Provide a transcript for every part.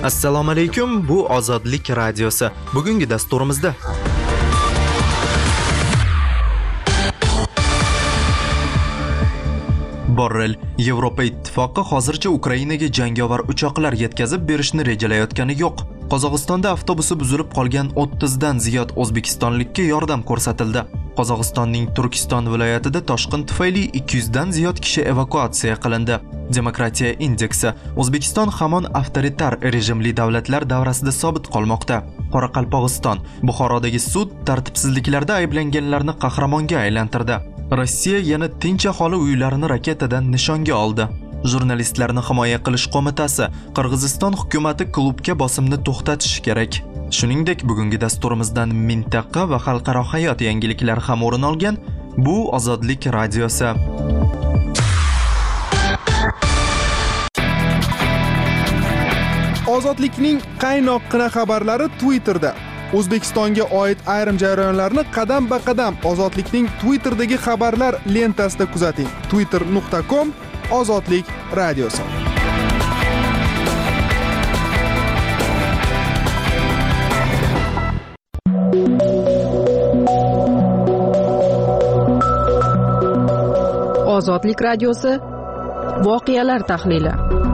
Assalomu alaykum, bu Ozodlik radiosi. Bugungi dasturimizda Borrell, Yevropa ittifoqi hozircha Ukrainaga jangovar uchoqlar yetkazib berishni rejalayotgani yo'q. Qozog'istonda avtobusi buzilib qolgan 30 dan ziyod o'zbekistonlikka yordam ko'rsatildi. Qozog'istonning Turkiston viloyatida toshqin tufayli 200 dan ziyod kishi evakuatsiya qilindi. Demokratiya indeksi: O'zbekiston hamon avtoritar rejimli davlatlar davrasida sobit qolmoqda. Qoraqalpog'iston: Buxorodagi sud tartibsizliklarda ayblanganlarni qahramonga aylantirdi. Rossiya yana tinch aholi uylarini raketadan nishonga oldi. Jurnalistlarni himoya qilish qo'mitasi: Qirg'iziston hukumatı klubga bosimni to'xtatishi kerak. Shuningdek, bugungi dasturimizdan mintaqa va xalqaro hayot yangiliklari ham o'rin olgan. Bu Ozodlik radiosi. Ozodlikning qaynoqqina xabarlari Twitterda. O'zbekistonga oid ayrim jarayonlarni qadam-ba-qadam Ozodlikning Twitterdagi xabarlar lentasida kuzating. twitter.com Ozodlik radiosi. Ozodlik radiosi voqealar tahlili.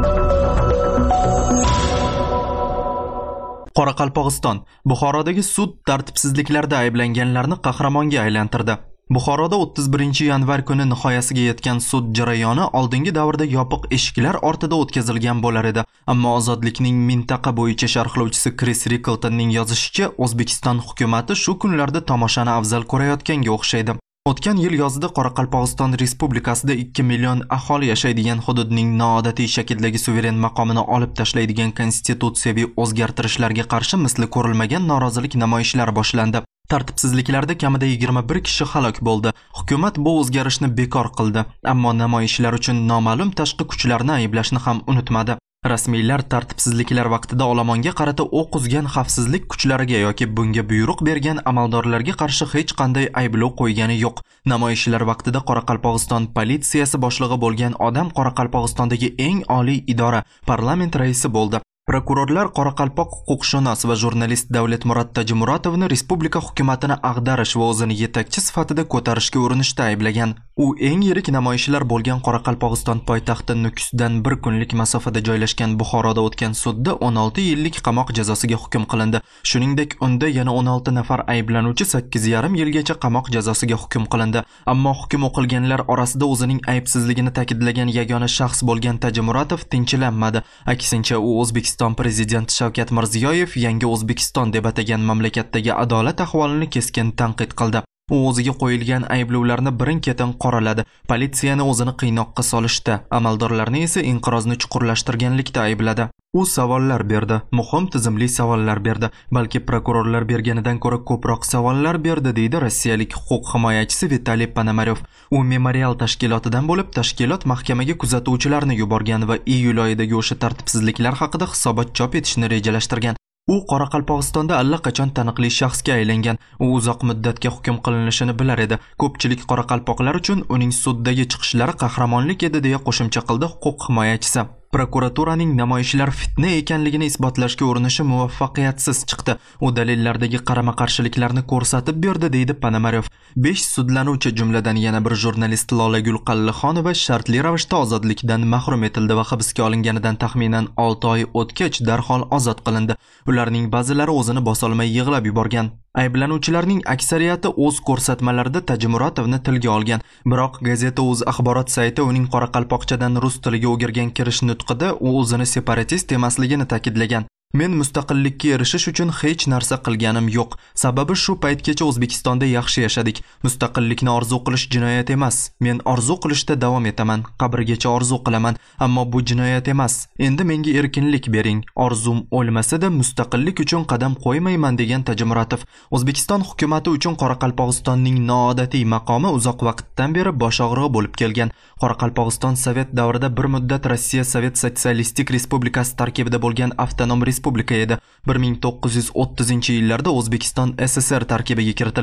Qoraqalpog'iston: Buxorodagi sud tartibsizliklarda ayblanganlarni qahramonga aylantirdi. Buxoroda 31 yanvar kuni nihoyasiga yetgan sud jarayoni oldingi davrda yopiq eshiklar ortida o'tkazilgan bo'lar edi. Ammo Ozodlikning mintaqa bo'yicha sharhlovchisi Chris Rickletonning yozishicha, O'zbekiston hukumatı shu kunlarda tomoshani afzal ko'rayotganga o'xshaydi. O'tgan yil yozida Qoraqalpog'iston Respublikasida 2 million aholi yashaydigan hududning noodatiy shakldagi suveren maqomini olib tashlaydigan konstitutsiyaviy o'zgartirishlarga qarshi misli ko'rilmagan norozilik namoyishlari boshlandi. Tartibsizliklarda kamida 21 kishi halok bo'ldi. Hukumat bu o'zgarishni bekor qildi, ammo namoyishlar uchun noma'lum tashqi kuchlarni ayblashni ham unutmadi. Rasmiylar tartibsizliklar vaqtida olomonga qarata o'q uzgan xavfsizlik kuchlariga yoki bunga buyruq bergan amaldorlarga qarshi hech qanday ayblov qo'ygani yo'q. Namoyishlar vaqtida Qoraqalpog'iston politsiyasi boshlig'i bo'lgan odam Qoraqalpog'istondagi eng oliy idora, parlament raisi bo'ldi. Prokurorlar Qoraqalpoq huquqshunos va jurnalist Davlatmurod Tajimuratovni respublika hukumatini ag'darish va o'zini yetakchi sifatida ko'tarishga urinishda ayblagan. U eng yirik namoyishlar bo'lgan Qoraqalpog'iston poytaxti Nukusdan 1 kunlik masofada joylashgan Buxoroda o'tgan sudda 16 yillik qamoq jazosiga hukm qilindi. Shuningdek, unda yana 16 nafar ayblanuvchi 8,5 yilgacha qamoq jazosiga hukm qilindi. Ammo hukm o'qilganlar orasida o'zining aybsizligini ta'kidlagan yagona shaxs bo'lgan Tajimuratov tinchlanmadi. Aksincha, u O'zbekiston prezidenti Shavkat Mirziyoyev yangi O'zbekiston deb atagan mamlakatdagi adolat ahvolini keskin tanqid qildi. U o'ziga qo'yilgan ayblovlarni birin-ketin qoraladi. Politsiyani o'zini qiynoqqa solishda, amaldorlarni esa inqirozni chuqurlashtirganlikda aybladi. U savollar berdi, muhim tizimli savollar berdi, balki prokurorlar berganidan ko'ra ko'proq savollar berdi, deydi rossiyalik huquq himoyachisi Vitaliy Ponomaryov. U memorial tashkilotidan bo'lib, tashkilot mahkamaga kuzatuvchilarni yuborgan va iyul oyidagi o'sha tartibsizliklar haqida hisobot chop etishni rejalashtirgan. U Qoraqalpog'istonda allaqachon taniqli shaxsga aylangan. U uzoq muddatga hukm qilinishini bilar edi. Ko'pchilik qoraqalpoqlar uchun uning suddagi chiqishlari qahramonlik edi, deya qo'shimcha qildi huquq himoyachisi. Prokuraturaning namoyishlar fitna ekanligini isbotlashga urinishi muvaffaqiyatsiz chiqdi. U dalillardagi qarama-qarshiliklarni ko'rsatib berdi, deydi Ponomaryov. 5 sudlanuvchi, jumladan yana bir jurnalist Lolagul Qallixonova shartli ravishda ozodlikdan mahrum etildi va hibsga olinganidan taxminan 6 oy o'tgach darhol ozod qilindi. Ularning ba'zilari o'zini bosolmay yig'lab yuborgan. Ayblanuvchilarning aksariyati o'z ko'rsatmalarida Tajimuratovni tilga olgan, biroq gazeta O'z axborot sayti uning qoraqalpoqchadan rus tiliga o'girgan kirish nutqida u o'zini separatist emasligini ta'kidlagan. Men mustaqillikka erishish uchun hech narsa qilganim yo'q. Sababi shu paytgacha O'zbekistonda yaxshi yashadik. Mustaqillikni orzu qilish jinoyat emas. Men orzu qilishda davom etaman. Qabrgacha orzu qilaman, ammo bu jinoyat emas. Endi menga erkinlik bering. Orzum o'lmasa-da mustaqillik uchun qadam qo'ymayman, degan Tajimuratov. O'zbekiston hukumatı uchun Qoraqalpog'istonning noodatiy maqomi uzoq vaqtdan beri bosh og'rig'i bo'lib kelgan. Qoraqalpog'iston Sovet davrida bir muddat Rossiya Sovet Sotsialistik Respublikasi tarkibida bo'lgan avtonom respublika edi. 1930-yillarda O'zbekiston SSR tarkibiga kiritilgan.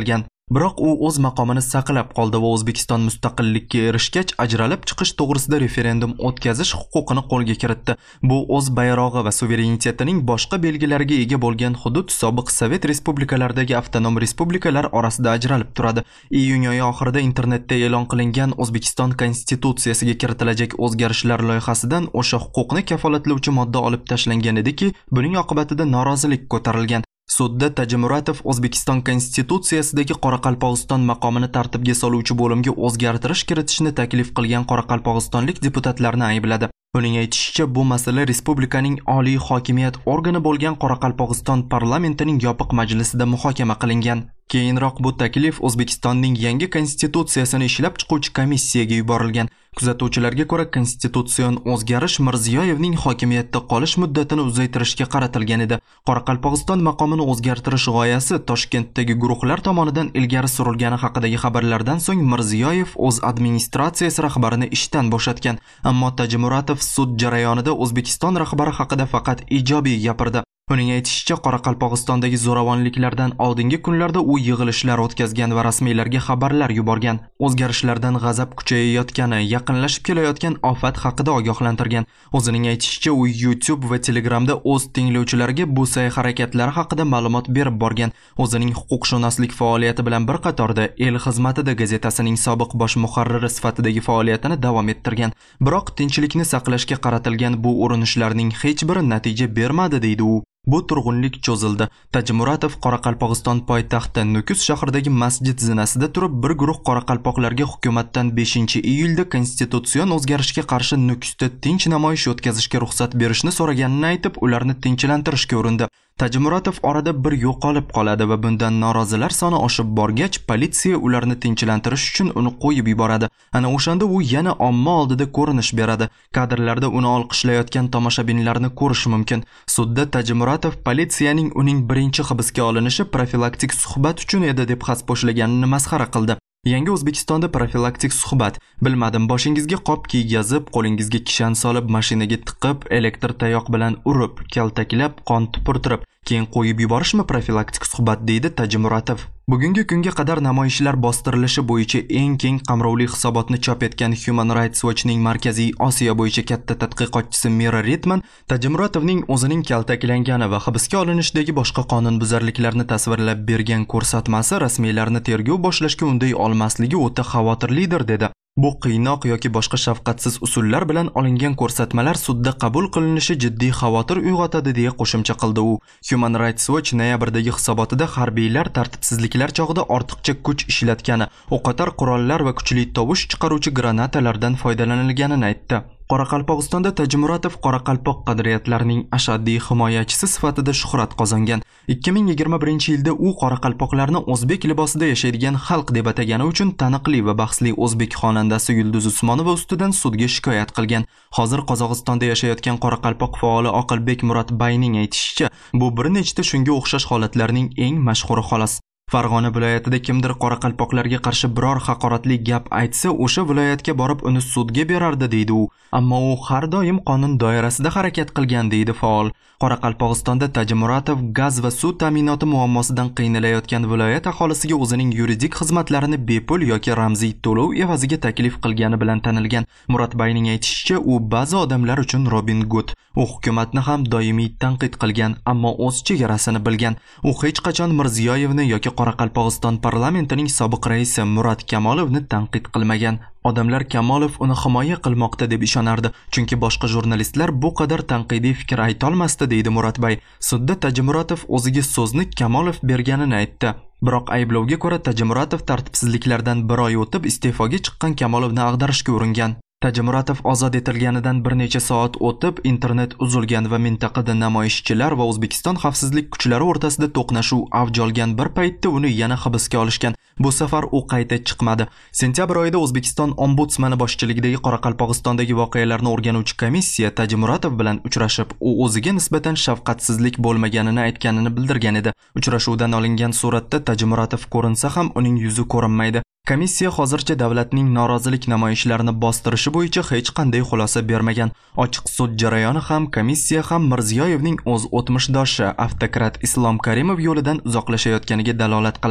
Biroq u o'z maqomini saqlab qoldi va O'zbekiston mustaqillikka erishgach ajralib chiqish to'g'risida referendum o'tkazish huquqini qo'lga kiritdi. Bu o'z bayrog'i va suverenitetining boshqa belgilariga ega bo'lgan hudud sobiq Sovet respublikalaridagi avtonom respublikalar orasida ajralib turadi. Iyun oyi oxirida internetda e'lon qilingan O'zbekiston konstitutsiyasiga kiritilajak o'zgarishlar loyihasidan o'sha huquqni kafolatlovchi modda olib tashlangan ediki, buning oqibatida norozilik ko'tarilgan. Sudda Tajimuratov O'zbekiston konstitutsiyasidagi Qoraqalpog'iston maqomini tartibga soluvchi bo'limga o'zgartirish kiritishni taklif qilgan qoraqalpog'istonlik deputatlarni aybladi. Uning aytishicha, bu masala respublikaning oliy hokimiyat organi bo'lgan Qoraqalpog'iston parlamentining yopiq majlisida muhokama qilingan. Keyinroq bu taklif O'zbekistonning yangi konstitutsiyasini ishlab chiquvchi komissiyaga yuborilgan. Kuzatuvchilarga ko'ra, konstitutsion o'zgarish Mirziyoyevning hokimiyatda qolish muddatini uzaytirishga qaratilgan edi. Qoraqalpog'iston maqomini o'zgartirish g'oyasi Toshkentdagi guruhlar tomonidan ilgari surilgani haqidagi xabarlardan so'ng Mirziyoyev o'z administratsiyasi rahbarini ishdan bo'shatgan. Ammo Tajimuratov sud jarayonida O'zbekiston rahbari haqida faqat ijobiy gapirdi. Uning aytishicha, Qoraqalpog'istondagi zo'ravonliklardan oldingi kunlarda u yig'ilishlar o'tkazgan va rasmiylarga xabarlar yuborgan. O'zgarishlardan g'azab kuchayayotgani, yaqinlashib kelayotgan ofat haqida ogohlantirgan. O'zining aytishicha, u YouTube va Telegramda o'z tinglovchilariga bu sa'y-harakatlari haqida ma'lumot berib borgan. O'zining huquqshunoslik faoliyati bilan bir qatorda El xizmatida gazetasining sobiq bosh muharriri sifatidagi faoliyatini davom ettirgan. Biroq tinchlikni saqlashga qaratilgan bu urinishlarning hech biri natija bermadi, deydi u. Bu turg'unlik cho'zildi. Tajimuratov Qoraqalpog'iston poytaxti Nukus shahridagi masjid zinasida turib, bir guruh qoraqalpoqlarga hukumatdan 5-iyulda konstitutsion o'zgarishga qarshi Nukusda tinch namoyish o'tkazishga ruxsat berishni so'raganini aytib, ularni tinchlantirishga urindi. Tajimuratov orada bir yo'qolib qoladi va bundan norozilar soni oshib borgach, politsiya ularni tinchlantirish uchun uni qo'yib yuboradi. Ana o'shanda u yana omma oldida ko'rinish beradi. Kadrlarda uni olqishlayotgan tomoshabinlarni ko'rish mumkin. Sudda Tajimuratov politsiyaning uning birinchi hibsga olinishi profilaktik suhbat uchun edi deb xaspo'shlaganini masxara qildi. Yangi O'zbekistonda profilaktik suhbat. Bilmadim, boshingizga qop kiygazib, qo'lingizga kishan solib, mashinaga tiqib, elektr tayoq bilan urib, kaltaklab, qon tupurtirib, keyin qo'yib yuborishmi profilaktik suhbat, deydi Tajimuratov. Bugungi kunga qadar namoyishlar bostirilishi bo'yicha eng keng qamrovli hisobotni chop etgan Human Rights Watchning Markaziy Osiyo bo'yicha katta tadqiqotchisi Mira Ritman Tajimuratovning o'zining kaltaklangani va hibsga olinishdagi boshqa qonunbuzarliklarni tasvirlab bergan ko'rsatmasi rasmiylarni tergov boshlashga unday olmasligi o'ta xavotirlidir, dedi. Bu qiynoq yoki boshqa shafqatsiz usullar bilan olingan ko'rsatmalar sudda qabul qilinishi jiddiy xavotir uyg'otadi, deya qo'shimcha qildi u. Human Rights Watch noyabrdagi hisobotida harbiylar tartibsizliklar chog'ida ortiqcha kuch ishlatgani, o'qotar qurollar va kuchli tovush chiqaruvchi granatalardan foydalanilganini aytdi. Qoraqalpog'istonda Tajimuratov qoraqalpoq qadriyatlarining ashaddiy himoyachisi sifatida shuhrat qozongan. 2021-yilda u qoraqalpoqlarni o'zbek libosida yashaydigan xalq deb atagani uchun taniqli va bahsli o'zbek xonandasi Yulduz Usmonova ustidan sudga shikoyat qilgan. Hozir Qozog'istonda yashayotgan qoraqalpoq faoli Oqilbek Muratbayning aytishicha, bu bir nechta shunga o'xshash holatlarning eng mashhuri xolos. Farg'ona viloyatida kimdir qoraqalpoqlarga qarshi biror haqoratli gap aytsa, o'sha viloyatga borib uni sudga berardi, deydi u. Ammo u har doim qonun doirasida harakat qilgan, deydi faol. Qoraqalpog'istonda Tajimuratov gaz va suv ta'minoti muammosidan qiynalayotgan viloyat aholisiga o'zining yuridik xizmatlarini bepul yoki ramziy to'lov evaziga taklif qilgani bilan tanilgan. Muratbayning aytishicha, u ba'zi odamlar uchun Robin Hood. U hukumatni ham doimiy tanqid qilgan, ammo o'z chegarasini bilgan. U hech qachon Mirziyoyevni yoki Qoraqalpog'iston parlamentining sobiq raisi Murat Kamolovni tanqid qilmagan. Odamlar Kamolov uni himoya qilmoqda deb ishonardi, chunki boshqa jurnalistlar bu qadar tanqidiy fikr ayta olmasdi, deydi Muratbay. Sudda Tajimuratov o'ziga so'zni Kamolov berganini aytdi. Biroq ayblovga ko'ra Tajimuratov tartibsizliklardan bir oy o'tib iste'foga chiqqan Kamolovni ag'darishga uringan. Tajimuratov ozod etilganidan bir necha soat o'tib internet uzilgan va mintaqada namoyishchilar va O'zbekiston xavfsizlik kuchlari o'rtasida to'qnashuv avj olgan bir paytda uni yana hibsga olishgan. Bu safar u qayta chiqmadi. Sentyabr oyida O'zbekiston ombudsmani boshchiligidagi Qoraqalpog'istondagi voqealarni o'rganuvchi komissiya Tajimuratov bilan uchrashib, u o'ziga nisbatan shafqatsizlik bo'lmaganini aytganini bildirgan edi. Uchrashuvdan olingan suratda Tajimuratov ko'rinsa ham uning yuzi ko'rinmaydi. Komissiya hozircha davlatning norozilik namoyishlarini bostirishi bo'yicha hech qanday xulosa bermagan. Ochiq sud jarayoni ham komissiya ham Mirziyoyevning o'z o'tmishdoshi avtokrat Islom Karimov yo'lidan uzoqlashayotganiga dalolat qiladi.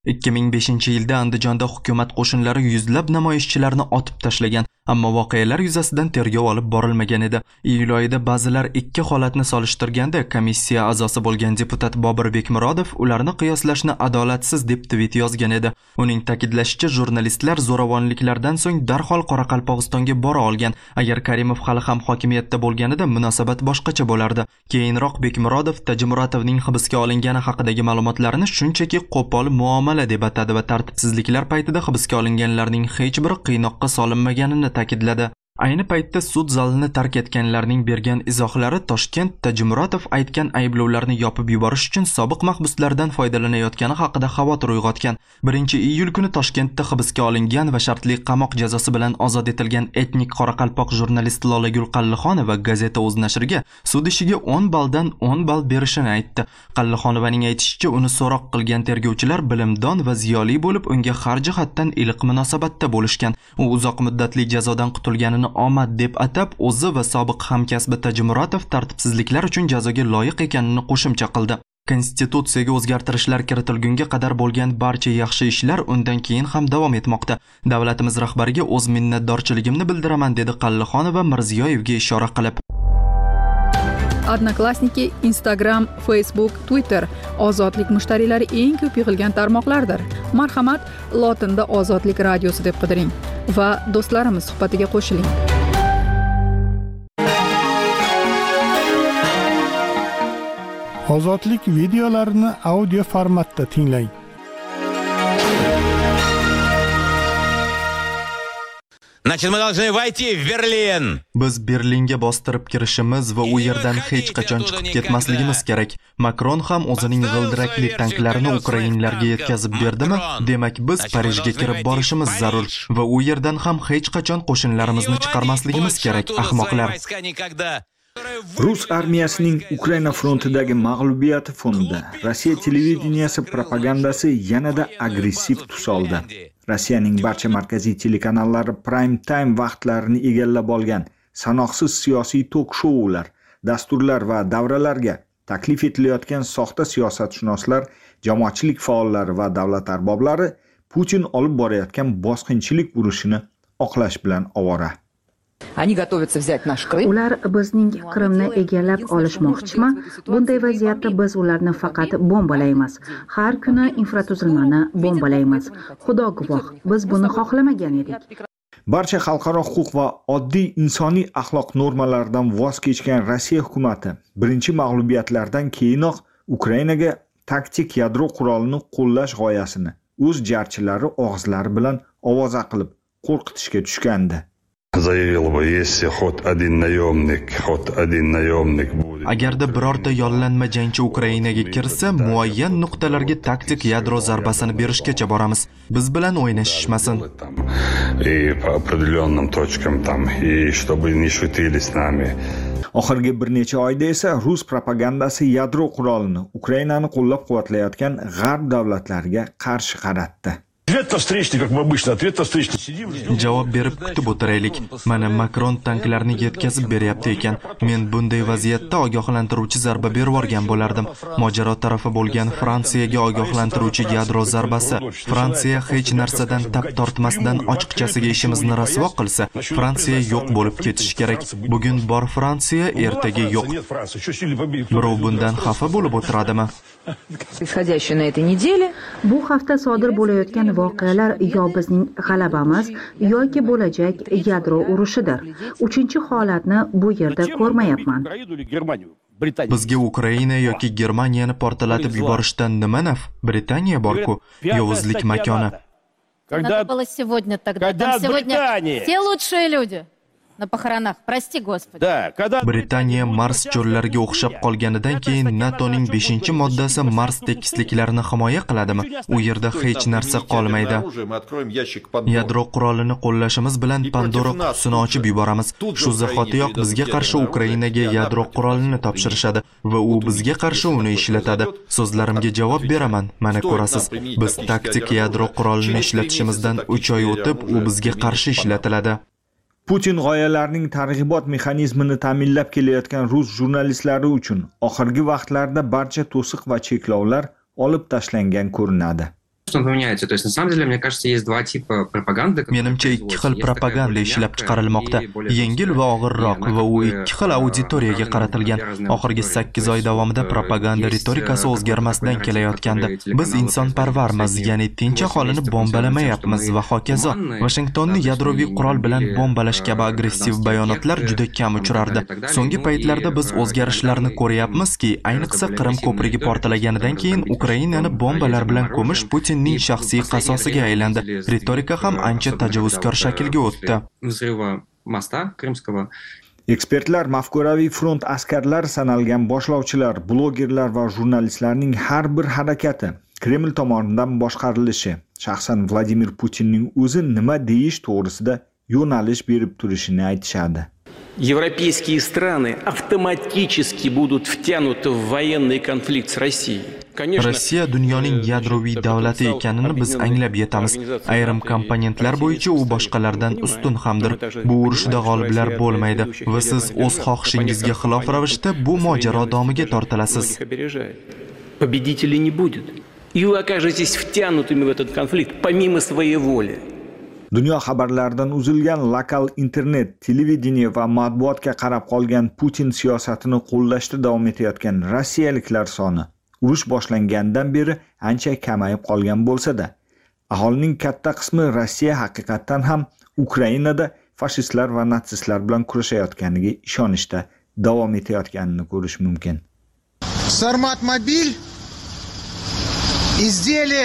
2005-yilda Andijonda hukumat qo'shinlari yuzlab namoyishchilarni otib tashlagan, ammo voqealar yuzasidan tergov olib borilmagan edi. Iyul oyida ba'zilar ikki holatni solishtirganda komissiya a'zosi bo'lgan deputat Bobur Bekmurodov ularni qiyoslashni adolatsiz deb tweet yozgan edi. Uning ta'kidlashicha, jurnalistlar zo'ravonliklardan so'ng darhol Qoraqalpog'istonga bora olgan. Agar Karimov hali ham hokimiyatda bo'lganida munosabat boshqacha bo'lardi. Keyinroq Bekmurodov Tajimuratovning hibsga olingani haqidagi ma'lumotlarni shunchaki qo'pol muomala deb atadi va tartibsizliklar paytida hibsga olinganlarning hech biri qiynoqqa solinmaganini ta'kidladi. Ayni paytda sud zalini tark etganlarning bergan izohlari Toshkent Tajimurotov aytgan ayblovlarni yopib yuborish uchun sobiq mahbuslardan foydalanayotgani haqida xavotir uyg'otgan. 1-iyul kuni Toshkentda hibsga olingan va shartli qamoq jazosi bilan ozod etilgan etnik qoraqalpoq jurnalist Lolagul Qallixonova gazeta o'z nashriga sud ishiga 10 balldan 10 ball berishini aytdi. Qallixonovaning aytishicha, uni so'roq qilgan tergovchilar bilimdon va ziyoli bo'lib, unga har jihatdan iliq munosabatda bo'lishgan. U uzoq muddatli jazodan qutulganini omad deb atab, o'zi va sobiq hamkasbi Tajimurotov tartibsizliklar uchun jazoga loyiq ekanini qo'shimcha qildi. Konstitutsiyaga o'zgartirishlar kiritilgunga qadar bo'lgan barcha yaxshi ishlar undan keyin ham davom etmoqda. Davlatimiz rahbariga o'z minnatdorchiligimni bildiraman, dedi Qallixonova Mirziyoyevga ishora qilib. Odnoklassniki, Instagram, Facebook, Twitter ozodlik mushtariylari eng ko'p yig'ilgan tarmoqlardir. Marhamat, lotinda Ozodlik radiosi deb qidiring va do'stlarimiz suhbatiga qo'shiling. Ozodlik videolarini audio formatda tinglang. Значит, мы должны войти в Берлин. Biz Berlinga bostirib kirishimiz va u yerdan hech qachon chiqib ketmasligimiz kerak. Makron ham o'zining g'ildirakli tanklarini ukrainlarga yetkazib berdimi? Demak, biz Parijga kirib borishimiz zarur va u yerdan ham hech qachon qo'shinlarimizni chiqarmasligimiz kerak, ahmoqlar. Rus armiyasining Ukraina frontidagi mag'lubiyati fonida Rossiya televideniyasi propagandasi yanada agressiv tus oldi. Rossiyaning barcha markaziy telekanallari prime time vaqtlarini egallab olgan sanoqsiz siyosiy tok-shoular, dasturlar va davralarga taklif etilayotgan soxta siyosatshunoslar, jamoatchilik faollari va davlat arboblari Putin olib borayotgan bosqinchilik urushini oqlash bilan ovora. Ular bizning Qrimni egallab olishmoqchimi? Bunday vaziyatda biz ularni faqat bombalaymiz. Har kuni infratuzilmani bombalaymiz. Xudo guvoh, biz buni xohlamagan edik. Barcha xalqaro huquq va oddiy insoniy axloq normalaridan voz kechgan Rossiya hukumati birinchi mag'lubiyatlardan keyinoq Ukrainaga taktik yadro qurolini qo'llash g'oyasini o'z jarchilari og'izlari bilan ovoza qilib qo'rqitishga tushgandi. Agarda birorta yollanma jangchi Ukrainaga kirsa, muayyan nuqtalarga taktik yadro zarbasini berishgacha boramiz. Biz bilan o'ynashishmasin. Oxirgi bir necha oyda esa Rus propagandasi yadro qurolini Ukrainani qo'llab-quvvatlayotgan g'arb davlatlariga qarshi qaratdi. Javob berib kutib o'tiraylik. Mana Makron tanklarni yetkazib beryapti ekan. Men bunday vaziyatda ogohlantiruvchi zarba berib yuborgan bo'lardim. Mojaro tarafi bo'lgan Fransiyaga ogohlantiruvchi yadro zarbasi. Fransiya hech narsadan tap tortmasdan ochiqchasiga ishimizni rasvo qilsa, Fransiya yo'q bo'lib ketishi kerak. Bugun bor Fransiya, ertaga yo'q. Birov bundan xafa bo'lib o'tiradimi? Bu hafta sodir bo'layotgan voqealar yo bizning g'alabamiz yoki bo'lajak yadro urushidir. 3-holatni bu yerda ko'rmayapman. Bizga Ukraina yoki Germaniyani portlatib yuborishdan nima naf? Britaniya bor-ku, yovuzlik makoni. Надо было сегодня тогда. Там сегодня все лучшие люди. На похоронах, прости Господи. Britaniya Mars cho'llariga o'xshab qolganidan keyin NATOning 5-moddasi Mars tekisliklarini himoya qiladimi? U yerda hech narsa qolmaydi. Yadro qurolini qo'llashimiz bilan Pandora qutisini ochib yuboramiz. Shu zahotiyoq bizga qarshi Ukrainaga yadro qurolini topshirishadi va u bizga qarshi uni ishlatadi. So'zlarimga javob beraman. Mana ko'rasiz, biz taktik yadro qurolini ishlatishimizdan 3 oy o'tib, u bizga qarshi ishlatiladi. Putin g'oyalarining targ'ibot mexanizmini ta'minlab kelayotgan rus jurnalistlari uchun oxirgi vaqtlarda barcha to'siq va cheklovlar olib tashlangan ko'rinadi. поменяется. То есть, на самом деле, мне кажется, есть два типа пропаганды. Menimcha ikki xil propaganda ishlab chiqarilmoqda. Yengil va og'irroq va u ikki xil auditoriyaga qaratilgan. Oxirgi 8 oy davomida propaganda ritorikasi o'zgarmasdan kelayotgandi. Biz insonparvarmiz, ya'ni tinch aholini bombalamayapmiz va hokazo. Vashingtonni yadroviy qurol bilan bombalash kabi agressiv bayonotlar juda kam uchrardi. So'nggi paytlarda biz o'zgarishlarni ko'ryapmizki, ayniqsa Qrim ko'prigi portlaganidan keyin Ukrainani bombalar bilan ko'mish Putinning shaxsiy qasosiga aylandi. Ritorika ham ancha tajovuzkor shaklga o'tdi. Ekspertlar mafkuraviy front askarlar sanalgan boshlovchilar, blogerlar va jurnalistlarning har bir harakati Kreml tomonidan boshqarilishi, shaxsan Vladimir Putinning o'zi nima deyish to'g'risida yo'nalish berib turishini aytishadi. Европейские страны автоматически будут втянуты в военный конфликт с Россией. Rossiya dunyoning yadroviy davlati ekanini biz anglab yetamiz. Ayrim komponentlar bo'yicha u boshqalardan ustun hamdir. Bu urushda g'oliblar bo'lmaydi va siz o'z xohishingizga xilof ravishda bu mojaro domiga tortilasiz. Победителей не будет. И вы окажетесь втянутыми в этот конфликт помимо своей воли. Dunyo xabarlaridan uzilgan lokal internet, televideniye va matbuotga qarab qolgan Putin siyosatini qo'llashda davom etayotgan rossiyaliklar soni urush boshlangandan beri ancha kamayib qolgan bo'lsa-da, aholining katta qismi Rossiya haqiqatan ham Ukrainada fashistlar va natsistlar bilan kurashayotganiga ishonishda davom etayotganini ko'rish mumkin. Sarmat mobil изделие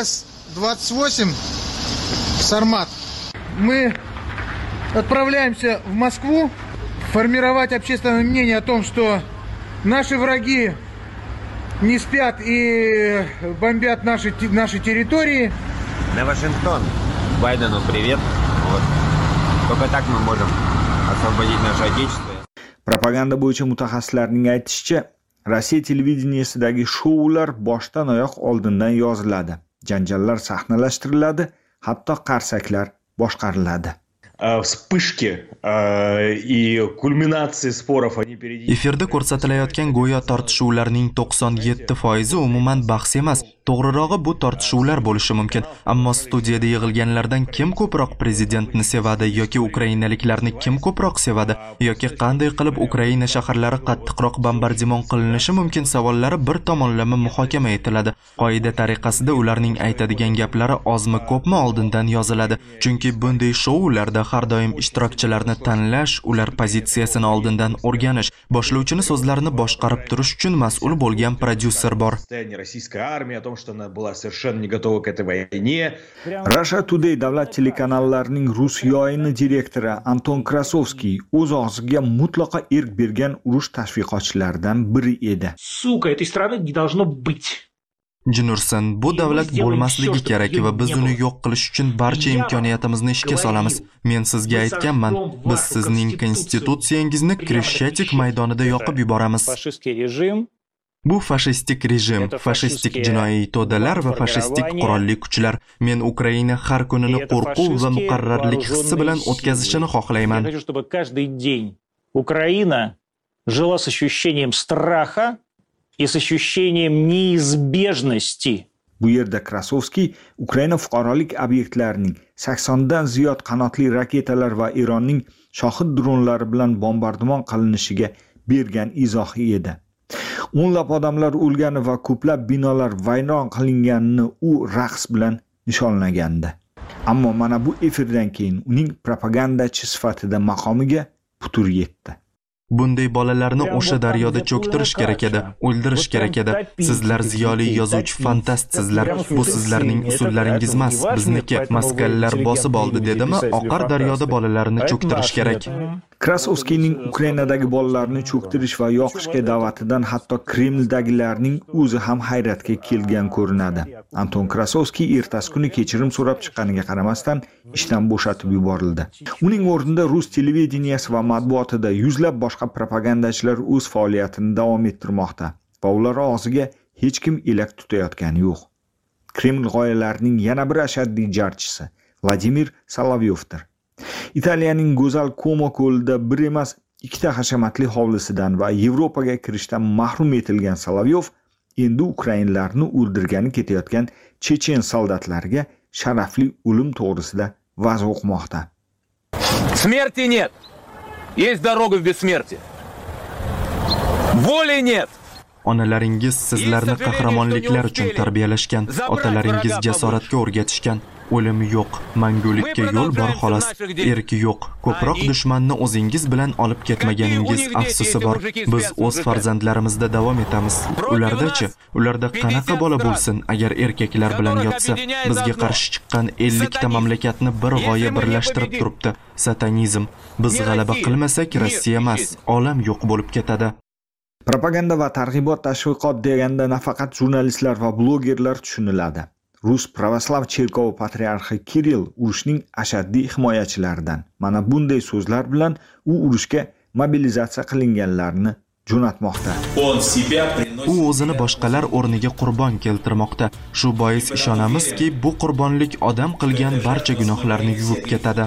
РС-28 Сармат. Мы отправляемся в Москву формировать общественное мнение о том, что наши враги не спят и бомбят наши территории. На Вашингтон. Байдену привет. Вот. Только так мы можем освободить наше отечество. Propaganda bo'yicha mutaxassislarning aytishicha, Rossiya televideniyesidagi shoular boshdan oyoq oldindan yoziladi. Janjallar sahnalashtiriladi, hatto qarsaklar boshqariladi. Вспышки и кульминации споров они перейдут. Efirda ko'rsatilayotgan go'yo tortishuvlarning 97% umuman bahs emas. To'g'rirog'i bu tortishuvlar bo'lishi mumkin, ammo studiyada yig'ilganlardan kim ko'proq prezidentni sevadi yoki ukrainaliklarni kim ko'proq sevadi yoki qanday qilib Ukraina shaharlari qattiqroq bombardimon qilinishi mumkin savollari bir tomonlama muhokama etiladi. Qoida tariqasida ularning aytadigan gaplari ozmi ko'pmi oldindan yoziladi, chunki bunday shoularda har doim ishtirokchilarni tanlash, ular pozitsiyasini oldindan o'rganish, boshlovchini so'zlarini boshqarib turish uchun mas'ul bo'lgan prodyuser bor. Что она была совершенно не готова к этой войне. Russia Today davlat telekanallarining Rus yoyini direktori Anton Krasovskiy o'z og'ziga mutlaqo erk bergan urush tashviqotchilaridan biri edi. Сука, этой страны не должно быть. Jinursan, bu davlat bo'lmasligi kerak va biz uni yo'q qilish uchun barcha imkoniyatimizni ishga solamiz. Men sizga aytganman, biz sizning konstitutsiyangizni Kreshchatik maydonida yoqib yuboramiz. Bu fashistik rejim, fashistik jinoiy to'dalar va fashistik qurolli kuchlar. Men Ukraina har kunini qo'rquv va muqarrarlik hissi bilan o'tkazishini xohlayman. Я хочу, чтобы каждый день Украина жила с ощущением страха и с ощущением неизбежности. Bu yerda Krasovskiy Ukraina fuqarolik obyektlarining 80 dan ziyod qanotli raketalar va Eronning shohid dronlari bilan bombardimon qilinishiga bergan izohi edi. O'nlab odamlar o'lgani va ko'plab binolar vayron qilinganini u raqs bilan nishonlagandi. Ammo mana bu efirdan keyin uning propagandachi sifatida maqomiga putur yetdi. Bunday bolalarni o'sha daryoda cho'ktirish kerak edi, o'ldirish kerak edi. Sizlar ziyoli yozuvchi fantastsizlar. Bu sizlarning usullaringiz emas, bizniki. Maskallar bosib oldi dedimi, oqar daryoda bolalarini cho'ktirish kerak. Krasovskiyning Ukrainadagi bolalarni cho'ktirish va yoqishga da'vatidan hatto Kremldagilarning o'zi ham hayratga kelgan ko'rinadi. Anton Krasovskiy ertasi kuni kechirim so'rab chiqqaniga qaramasdan ishdan bo'shatib yuborildi. Uning o'rnida rus televideniyasi va matbuotida yuzlab boshqa propagandachilar o'z faoliyatini davom ettirmoqda va ular og'ziga hech kim elak tutayotgani yo'q. Kreml g'oyalarining yana bir ashaddiy jarchisi Vladimir Solovyovdir. Italiyaning go'zal Como ko'lida bir emas, ikkita hashamatli hovlisidan va Yevropaga kirishdan mahrum etilgan Solovyov endi ukrainlarni o'ldirgani ketayotgan chechen soldatlariga sharafli o'lim to'g'risida va'z o'qimoqda. Смерти нет. Есть дорога в бессмертие. Воли нет. Onalaringiz sizlarni qahramonliklar uchun tarbiyalashgan, otalaringiz jasoratga o'rgatishgan. O'lim yo'q, mangulikka yo'l bor xolos, erki yo'q. Ko'proq dushmanni o'zingiz bilan olib ketmaganingiz afsusi bor. Biz o'z farzandlarimizda davom etamiz. Ularda-chi, ularda qanaqa bola bo'lsin agar erkaklar bilan yotsa? Bizga qarshi chiqqan 50 ta mamlakatni bir g'oya birlashtirib turibdi. Satanizm. Biz g'alaba qilmasak Rossiya emas, olam yo'q bo'lib ketadi. Propaganda va targ'ibot tashviqot deganda nafaqat jurnalistlar va blogerlar tushuniladi. Rus Pravoslav Cherkovi patriarxi Kirill urushning ashaddiy himoyachilaridan. Mana bunday so'zlar bilan u urushga mobilizatsiya qilinganlarni jo'natmoqda. U o'zini boshqalar o'rniga qurbon keltirmoqda. Shu bois ishonamizki, bu qurbonlik odam qilgan barcha gunohlarni yuvib ketadi.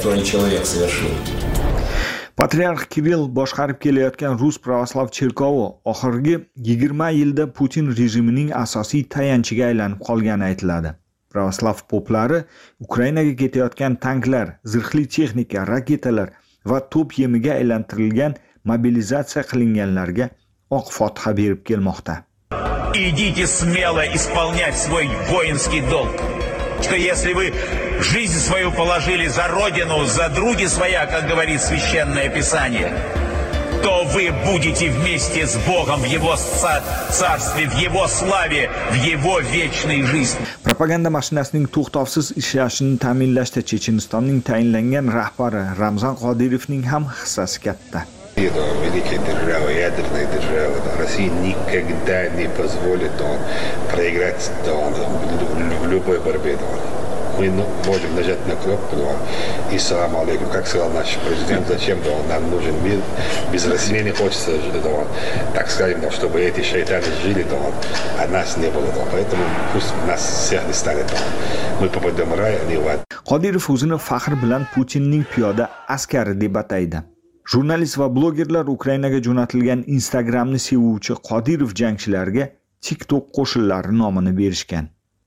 Patriarx Kirill boshqarib kelayotgan Rus Pravoslav Cherkovi oxirgi 20 yilda Putin rejimining asosiy tayanchiga aylanib qolgani aytiladi. Pravoslav poplari Ukrainaga ketayotgan tanklar, zirhli texnika, raketalar va to'p yemiga aylantirilgan mobilizatsiya qilinganlarga oq fotiha berib kelmoqda. Идите смело исполнять свой воинский долг. Что если вы жизнь свою положили за родину, за други своя, как говорит Священное Писание, то вы будете вместе с Богом в Его царстве, в Его славе, в Его вечной жизни. Propaganda mashinasining to'xtovsiz ishlashini ta'minlashda Chechenistonning tayinlangan rahbari Ramzan Qodirovning ham hissasi katta. Великой державы, ядерной державы, Россия никогда не позволит проиграть в любой борьбе. Мы можем нажать на кнопку и салам алейкум, как сказал наш президент, зачем нам нужен мир, без России не хочется жить, так скажем, чтобы эти шайтаны жили, а нас не было, поэтому пусть нас всех не станет, мы попадем в рай, а не в ад. Qodirov o'zini faxr bilan Putinning piyoda askari deb ataydi. Jurnalist va blogerlar Ukrainaga jo'natilgan Instagramni sevuvchi Qodirov jangchilarga TikTok qo'shinlari nomini berishgan.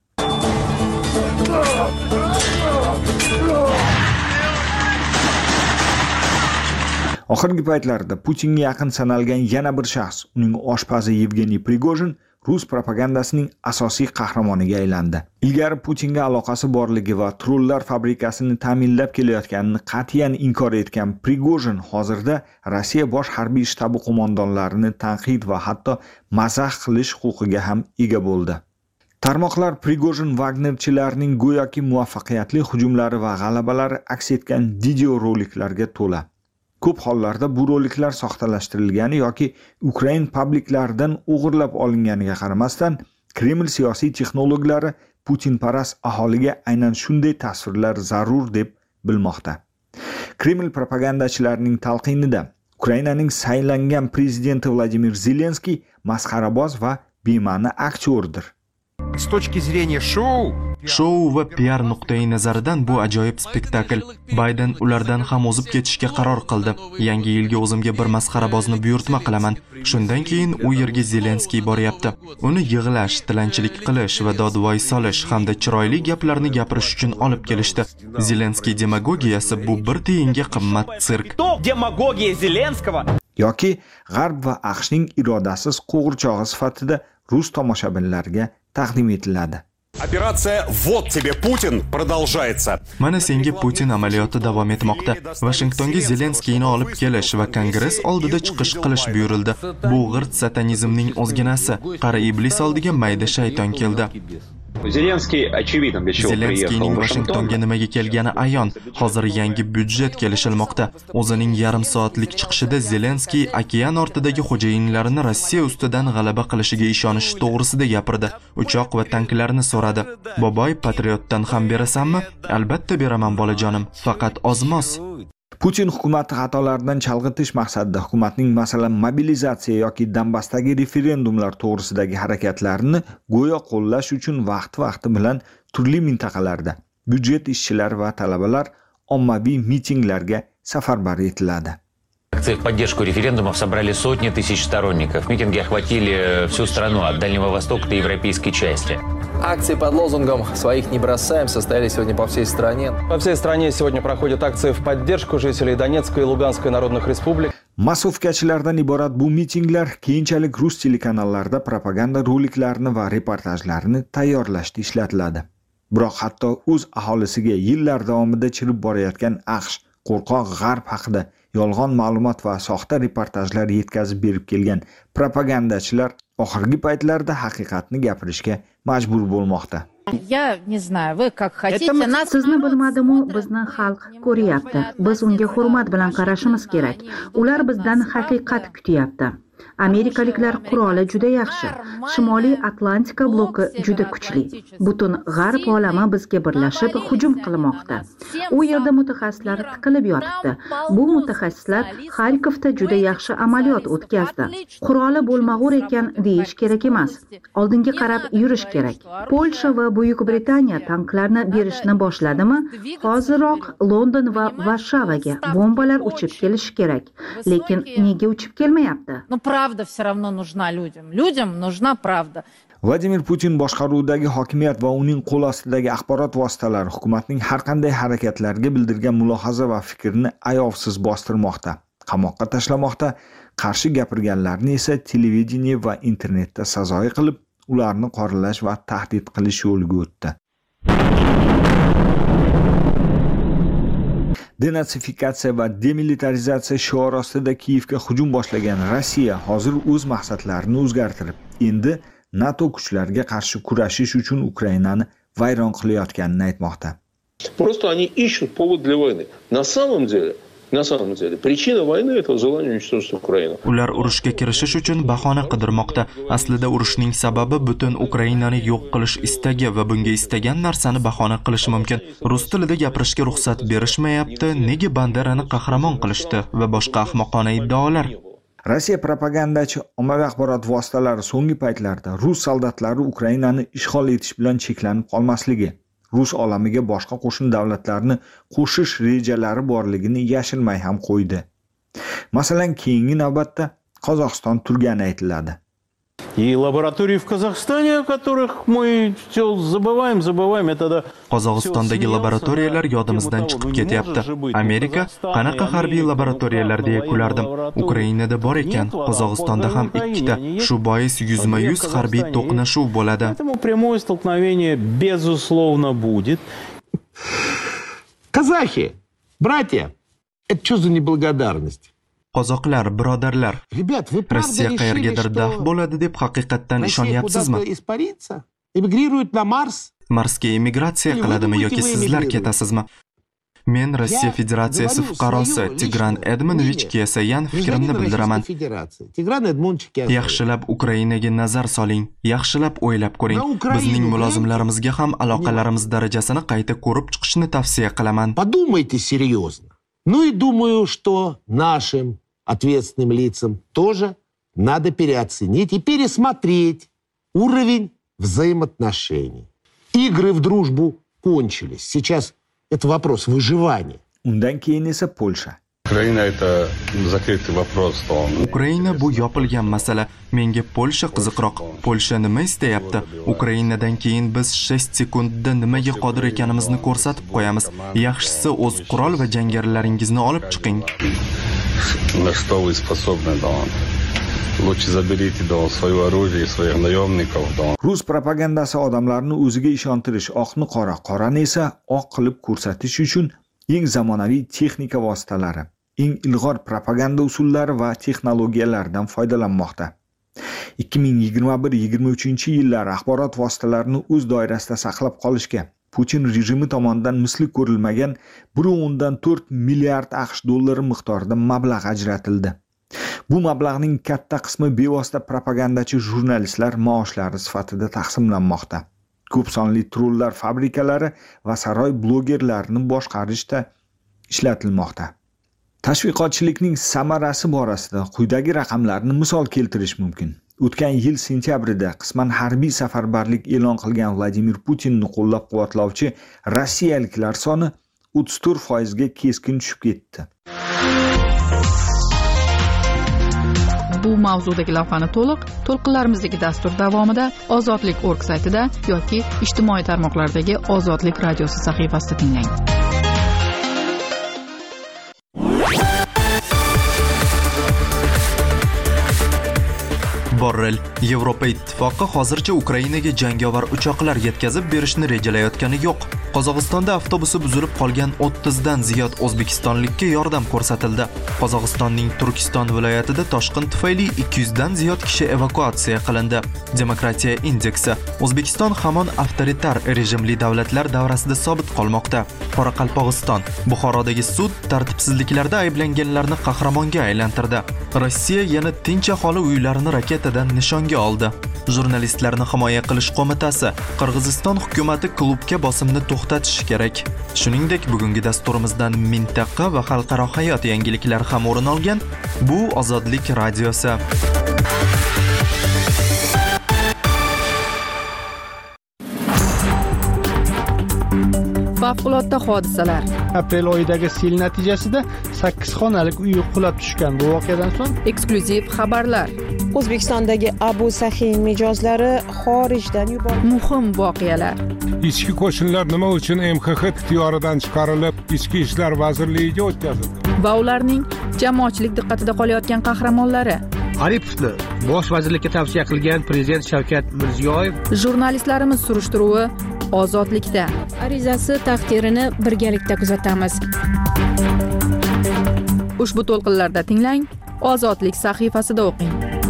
Oxirgi paytlarda Putinga yaqin sanalgan yana bir shaxs, uning oshpazi Yevgeniy Prigojin Rus propagandasining asosiy qahramoniga aylandi. Ilgari Putinga aloqasi borligi va trollar fabrikasini ta'minlab kelayotganini qat'iyan inkor etgan Prigojin hozirda Rossiya bosh harbiy shtabi qo'mondonlarini tanqid va hatto mazax qilish huquqiga ham ega bo'ldi. Tarmoqlar Prigojin Wagnerchilarning go'yoki muvaffaqiyatli hujumlari va g'alabalari aks etgan video roliklarga to'la. Ko'p hollarda bu roliklar soxtalashtirilgani yoki Ukrain publiklaridan o'g'irlab olinganiga qaramasdan, Kreml siyosiy texnologlari Putinparast aholiga aynan shunday tasvirlar zarur deb bilmoqda. Kreml propagandachilarining talqinida Ukrainaning saylangan prezidenti Vladimir Zelenskiy masxaraboz va bema'ni aktyordir. С точки зрения шоу, va PR nuqtai nazaridan bu ajoyib spektakl. Bayden ulardan ham o'zib ketishga qaror qildi. Yangi yilga o'zimga bir masxarabozni buyurtma qilaman. Shundan keyin u yerga Zelenskiy boryapti. Uni yig'lash, tilanchilik qilish va dodvoy solish hamda chiroyli gaplarni gapirish uchun olib kelishdi. Zelenskiy demagogiyasi bu bir tiyinga qimmat sirk. Demagogiya Zelenskого. Yoki G'arb va AQShning irodasiz qo'g'irchog'i sifatida rus tomoshabinlarga taqdim etiladi. Operatsiya "Вот тебе Putin" продолжается. Mana senga Putin amaliyoti davom etmoqda. Washingtonga Zelenskiyni olib kelish va Kongress oldida chiqish qilish buyurildi. Bu g'irt satanizmning o'zginasi. Qari iblis oldiga mayda shayton keldi. Zelenskiyning Washingtonga nimaga kelgani ayon. Hozir yangi byudjet kelishilmoqda. O'zining yarim soatlik chiqishida Zelenskiy okean ortidagi xo'jayinlarini Rossiya ustidan g'alaba qilishiga ishonish to'g'risida gapirdi. Uchoq va tanklarni so'radi. Boboy, patriotdan ham berasanmi? Albatta beraman bolajonim, faqat ozmos. Putin hukumatni xatolardan chalg'itish maqsadida hukumatning masalan mobilizatsiya yoki Donbassdagi referendumlar to'g'risidagi harakatlarini go'yo qo'llash uchun vaqti bilan turli mintaqalarda byudjet ishchilari va talabalar ommaviy mitinglarga safarbar etiladi. Акции в поддержку референдумов собрали сотни тысяч сторонников. Митинги охватили всю страну, от Дальнего Востока до европейской части. Акции под лозунгом «Своих не бросаем» состоялись сегодня по всей стране. По всей стране сегодня проходят акции в поддержку жителей Донецкой и Луганской народных республик. Masofkachilardan iborat bu mitinglar keyinchalik rus telekanallarida propaganda roliklarini va reportajlarini tayyorlashda ishlatiladi. Biroq hatto o'z aholisiga yillar davomida chirib borayotgan AQSh qo'rqoq g'arb haqida yolg'on ma'lumot va soxta reportajlar yetkazib berib kelgan propagandachilar oxirgi paytlarda haqiqatni gapirishga majbur bo'lmoqda. Я не знаю, вы как хотите, нас... Sizni bilmadimu, bizni xalq ko'ryapti. Biz unga hurmat bilan qarashimiz kerak. Ular bizdan haqiqat kutyapti. Amerikaliklar quroli juda yaxshi. Shimoliy Atlantika bloki juda kuchli. Butun g'arb olami bizga birlashib hujum qilmoqda. U yerda mutaxassislar tiqilib yotibdi. Bu mutaxassislar Xarkovda juda yaxshi amaliyot o'tkazdi. Quroli bo'lmag'ur ekan deyish kerak emas. Oldinga qarab yurish kerak. Polsha va Buyuk Britaniya tanklarni berishni boshladimi? Hoziroq London va Varshavaga bombalar uchib kelishi kerak. Lekin nega uchib kelmayapti? Правда все равно нужна людям. Людям нужна правда. Vladimir Putin boshqaruvidagi hokimiyat va uning qo'l ostidagi axborot vositalari hukumatning har qanday harakatlariga bildirgan mulohaza va fikrni ayovsiz bostirmoqda, qamoqqa tashlamoqda, qarshi gapirganlarni esa televideniye va internetda sazoyi qilib, ularni qoralash va tahdid qilish yo'liga o'tdi. Denasifikatsiya va demilitarizatsiya shiori ostida Kiyevga hujum boshlagan Rossiya hozir o'z maqsadlarini o'zgartirib, endi NATO kuchlariga qarshi kurashish uchun Ukrainani vayron qilayotganini aytmoqda. Просто они ищут повод для войны. На самом деле, причина войны — это желание уничтожить Украину. Ular urushga kirishish uchun bahona qidirmoqda. Aslida urushning sababi butun Ukrainani yo'q qilish istagi va bunga istagan narsani bahona qilish mumkin. Rus tilida gapirishga ruxsat berishmayapti, nega Banderani qahramon qilishdi va boshqa ahmoqona iddaolar. Rossiya propagandachi ommaviy axborot vositalari so'nggi paytlarda rus soldatlari Ukrainani ishg'ol etish bilan cheklanib qolmasligi, Rus olamiga boshqa qo'shni davlatlarni qo'shish rejalari borligini yashirmay ham qo'ydi. Masalan, keyingi navbatda Qozog'iston turgani aytiladi. И лаборатории в Казахстане, о которых мы все забываем, это... Qozog'istondagi laboratoriyalar yodimizdan chiqib ketyapti. Amerika qanaqa harbiy laboratoriyalar deya kulardim. Ukrainada bor ekan, Qozog'istonda ham ikkita. Shu bois yuzma-yuz harbiy to'qnashuv bo'ladi. Поэтому прямое столкновение безусловно будет. Казахи, братья, это что за неблагодарность? Qozoqlar, birodarlar, Rossiya qayergadir daf bo'ladi deb haqiqatdan ishonyapsizmi? Marsga emigratsiya qiladimi yoki sizlar ketasizmi? Men Rossiya Federatsiyasi fuqarosi Tigran Edmonovich Kesayan fikrimni bildiraman. Yaxshilab Ukrainaga nazar soling, yaxshilab o'ylab ko'ring. Bizning mulozimlarimizga ham aloqalarimiz darajasini qayta ko'rib chiqishni tavsiya qilaman. Подумайте серьезно. Ну и думаю, что нашим ответственным лицам тоже надо переоценить и пересмотреть уровень взаимоотношений. Игры в дружбу кончились. Сейчас это вопрос выживания. Undan keyin esa Polsha. Ukraina это закрытый вопрос. Ukraina bu yopilgan masala. Menga Polsha qiziqroq. Polsha nima istayapti? Ukrainadan keyin biz 6 sekundda nimaga qodir ekanimizni ko'rsatib qo'yamiz. Yaxshisi o'z qurol va jangarilaringizni olib chiqing. На что вы способны, да? Лучше заберите, да, свое оружие, своих наемников, да. Rus propagandasi odamlarni o'ziga ishontirish, oqni qora, qorani esa oq qilib ko'rsatish uchun eng zamonaviy texnika vositalari, eng ilg'or propaganda usullari va texnologiyalardan foydalanmoqda. 2021-23-yillar axborot vositalarini o'z doirasida saqlab qolishga Putin rejimi tomonidan misli ko'rilmagan 1.4 milliard AQSh dollari miqdorida mablag' ajratildi. Bu mablag'ning katta qismi bevosita propagandachi jurnalistlar maoshlari sifatida taqsimlanmoqda. Ko'p sonli trollar fabrikalari va saroy blogerlarini boshqarishda ishlatilmoqda. Tashviqotchilikning samarasi borasida quyidagi raqamlarni misol keltirish mumkin. O'tgan yil sentyabrida qisman harbiy safarbarlik e'lon qilgan Vladimir Putinni qo'llab-quvvatlovchi rossiyaliklar soni 34% ga keskin tushib ketdi. Bu mavzudagi lavhani to'lqinlarimizdagi dastur davomida Ozodlik.org saytida yoki ijtimoiy tarmoqlardagi Ozodlik radiosi sahifasida tinglang. Borrell, Yevropa ittifoqi hozircha Ukrainaga jangovar uchoqlar yetkazib berishni rejalayotgani yo'q. Qozog'istonda avtobusi buzilib qolgan 30 dan ziyod o'zbekistonlikka yordam ko'rsatildi. Qozog'istonning Turkiston viloyatida toshqin tufayli 200 dan ziyod kishi evakuatsiya qilindi. Demokratiya indeksi: O'zbekiston hamon avtoritar rejimli davlatlar davrasida sobit qolmoqda. Qoraqalpog'iston, Buxorodagi sud tartibsizliklarda ayblanganlarni qahramonga aylantirdi. Rossiya yana tinch aholi uylarini raketadan nishonga oldi. Jurnalistlarni himoya qilish qo'mitasi: Qirg'iziston hukumati klubga bosimni to'xtatishi kerak. Shuningdek, bugungi dasturimizdan mintaqa va xalqaro hayot yangiliklari ham o'rin olgan. Bu Ozodlik radiosi. Favqulodda hodisalar. Aprel oyidagi sel natijasida 8 xonalik uy qulab tushgan. Bu voqeadan so'ng eksklyuziv xabarlar. O'zbekistondagi Abu Sahin mijozlari xorijdan yuborildi. Muhim voqealar. Ichki qo'shinlar nima uchun MXX ixtiyoridan chiqarilib, Ichki ishlar vazirligiga o'tkazildi? Va ularning jamoatchilik diqqatida qolayotgan qahramonlari. Aripovni bosh vazirlikka tavsiya qilgan prezident Shavkat Mirziyoyev. Jurnalistlarimiz surishtiruvi Ozodlikda. Arizasi taqdirini birgalikda kuzatamiz. Ushbu to'lqinlarda tinglang, Ozodlik sahifasida o'qing.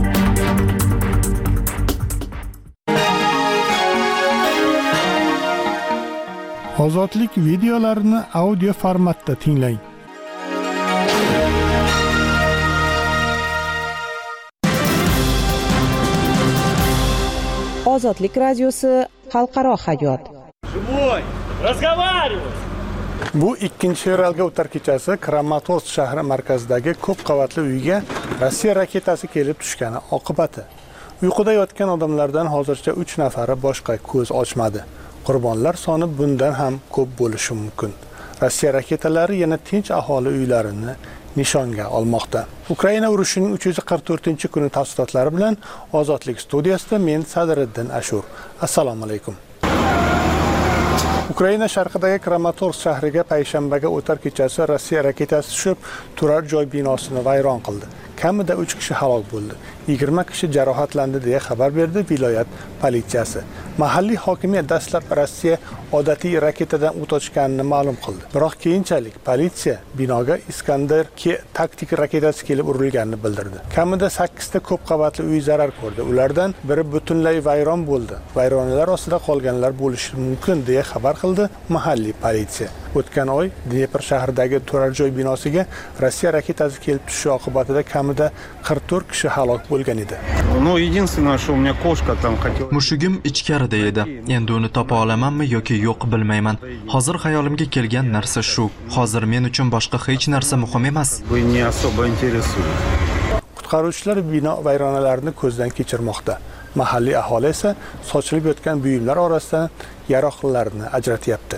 Ozodlik videolarini audio formatda tinglang. Ozodlik radiosi xalqaro hayot. Bu 2-fevralga o'tar kechasi Kramatorsk shahri markazidagi ko'p qavatli uyga Rossiya raketasi kelib tushgani oqibati. Uyquda yotgan odamlardan hozircha 3 nafari boshqa ko'z ochmadi. Qurbonlar soni bundan ham ko'p bo'lishi mumkin. Rossiya raketalari yana tinch aholi uylarini nishonga olmoqda. Ukraina urushining 344-kuni tafsilotlari bilan Ozodlik studiyasida men Sadriddin Ashur. Assalomu alaykum. Ukraina sharqidagi Kramatorsk shahriga payshanbaga o'tar kechasi Rossiya raketasi tushib, turar joy binosini vayron qildi. Kamida 3 kishi halok bo'ldi. 20 kishi jarohatlandi deya xabar berdi viloyat politsiyasi. Mahalliy hokimiyat dastlab Rossiya odatiy raketadan o't ochganini ma'lum qildi. Biroq keyinchalik politsiya binoga Iskandar 2 taktik raketasi kelib urilganini bildirdi. Kamida 8 ta ko'p qavatli uy zarar ko'rdi. Ulardan biri butunlay vayron bo'ldi. Vayronalar ostida qolganlar bo'lishi mumkin deya xabar qildi mahalliy politsiya. O'tgan oy Dnepr shahridagi turar joy binosiga Rossiya raketasi kelib tushishi oqibatida kamida 44 kishi halok bo'lgan edi. Mushugim ichkarida edi. Endi uni topa olamanmi yoki yo'q bilmayman. Hozir xayolimga kelgan narsa shu. Hozir men uchun boshqa hech narsa muhim emas. Qutqaruvchilar bino vayronalarini ko'zdan kechirmoqda. Mahalliy aholi esa sochilib yotgan buyumlar orasidan yaroqlarni ajratyapti.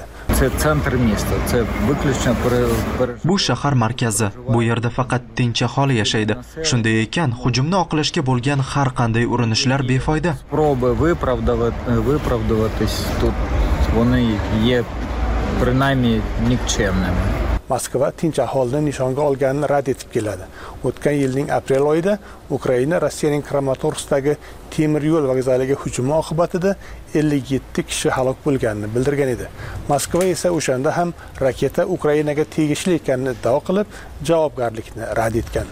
Bu shahar markazi. Bu yerda faqat tinch aholi yashaydi. Shunday ekan, hujumni oqlashga bo'lgan har qanday urinishlar befoyda. Moskva tinch aholini nishonga olganini rad etib keladi. O'tgan yilning aprel oyida Ukraina Rossiyaning Kramatorskdagi temir yo'l vokzaliga hujumi oqibatida 57 kishi halok bo'lganini bildirgan edi. Moskva esa o'shanda ham raketa Ukrainaga tegishli ekanini iddao qilib, javobgarlikni rad etgan.